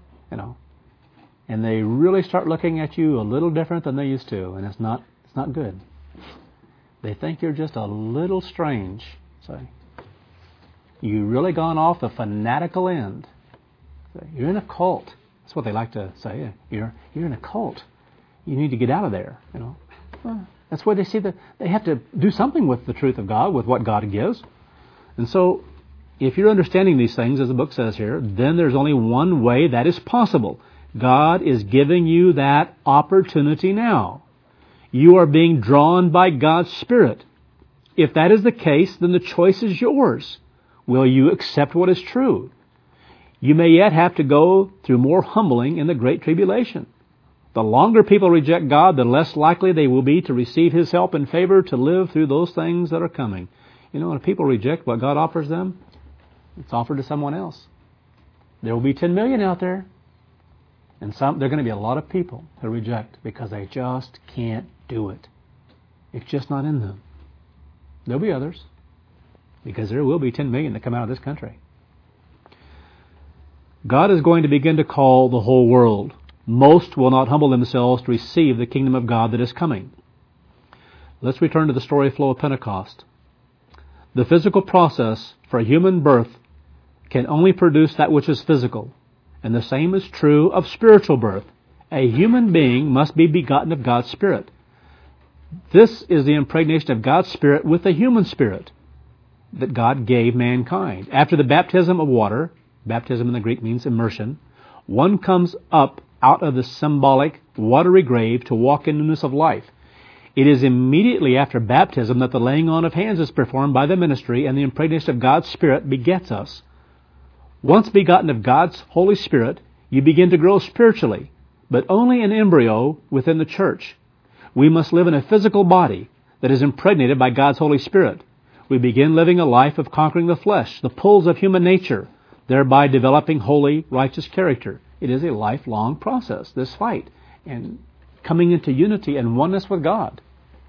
And they really start looking at you a little different than they used to, and it's not good. They think you're just a little strange. So you've really gone off the fanatical end. You're in a cult. That's what they like to say. You're in a cult. You need to get out of there. That's why they see that they have to do something with the truth of God, with what God gives. And so, if you're understanding these things, as the book says here, then there's only one way that is possible. God is giving you that opportunity now. You are being drawn by God's Spirit. If that is the case, then the choice is yours. Will you accept what is true? You may yet have to go through more humbling in the Great Tribulation. The longer people reject God, the less likely they will be to receive His help and favor to live through those things that are coming. When people reject what God offers them, it's offered to someone else. There will be 10 million out there. And there are going to be a lot of people who reject because they just can't do it. It's just not in them. There'll be others, because there will be 10 million that come out of this country. God is going to begin to call the whole world. Most will not humble themselves to receive the kingdom of God that is coming. Let's return to the story flow of Pentecost. The physical process for human birth can only produce that which is physical. And the same is true of spiritual birth. A human being must be begotten of God's Spirit. This is the impregnation of God's Spirit with the human spirit that God gave mankind. After the baptism of water, baptism in the Greek means immersion, one comes up out of the symbolic watery grave to walk in newness of life. It is immediately after baptism that the laying on of hands is performed by the ministry, and the impregnation of God's Spirit begets us. Once begotten of God's Holy Spirit, you begin to grow spiritually, but only an embryo within the church. We must live in a physical body that is impregnated by God's Holy Spirit. We begin living a life of conquering the flesh, the pulls of human nature, thereby developing holy, righteous character. It is a lifelong process, this fight, and coming into unity and oneness with God.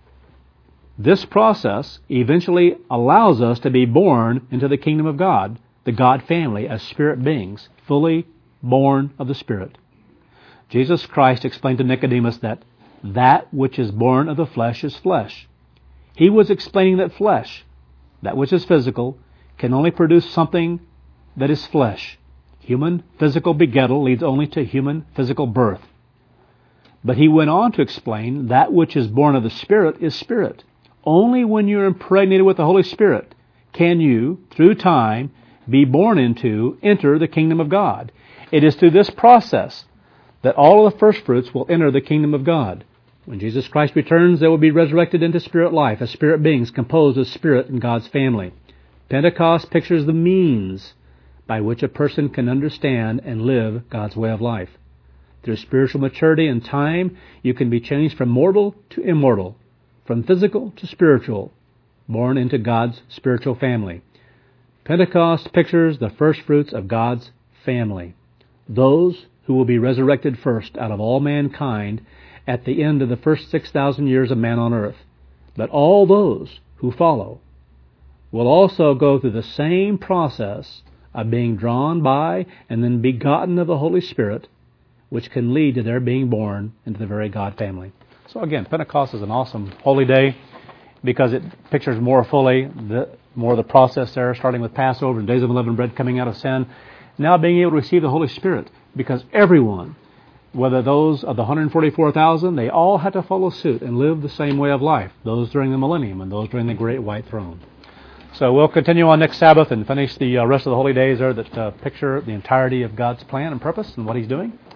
This process eventually allows us to be born into the kingdom of God, the God family, as spirit beings, fully born of the Spirit. Jesus Christ explained to Nicodemus that which is born of the flesh is flesh. He was explaining that flesh, that which is physical, can only produce something that is flesh. Human physical begettal leads only to human physical birth. But he went on to explain that which is born of the Spirit is spirit. Only when you're impregnated with the Holy Spirit can you, through time, be born enter the kingdom of God. It is through this process that all of the first fruits will enter the kingdom of God. When Jesus Christ returns, they will be resurrected into spirit life as spirit beings composed of spirit in God's family. Pentecost pictures the means by which a person can understand and live God's way of life. Through spiritual maturity and time, you can be changed from mortal to immortal, from physical to spiritual, born into God's spiritual family. Pentecost pictures the first fruits of God's family, those who will be resurrected first out of all mankind at the end of the first 6,000 years of man on earth. But all those who follow will also go through the same process of being drawn by and then begotten of the Holy Spirit, which can lead to their being born into the very God family. So again, Pentecost is an awesome holy day because it pictures more fully more of the process there, starting with Passover and days of unleavened bread coming out of sin. Now being able to receive the Holy Spirit, because everyone, whether those of the 144,000, they all had to follow suit and live the same way of life, those during the millennium and those during the great white throne. So we'll continue on next Sabbath and finish the rest of the holy days there that picture the entirety of God's plan and purpose and what He's doing.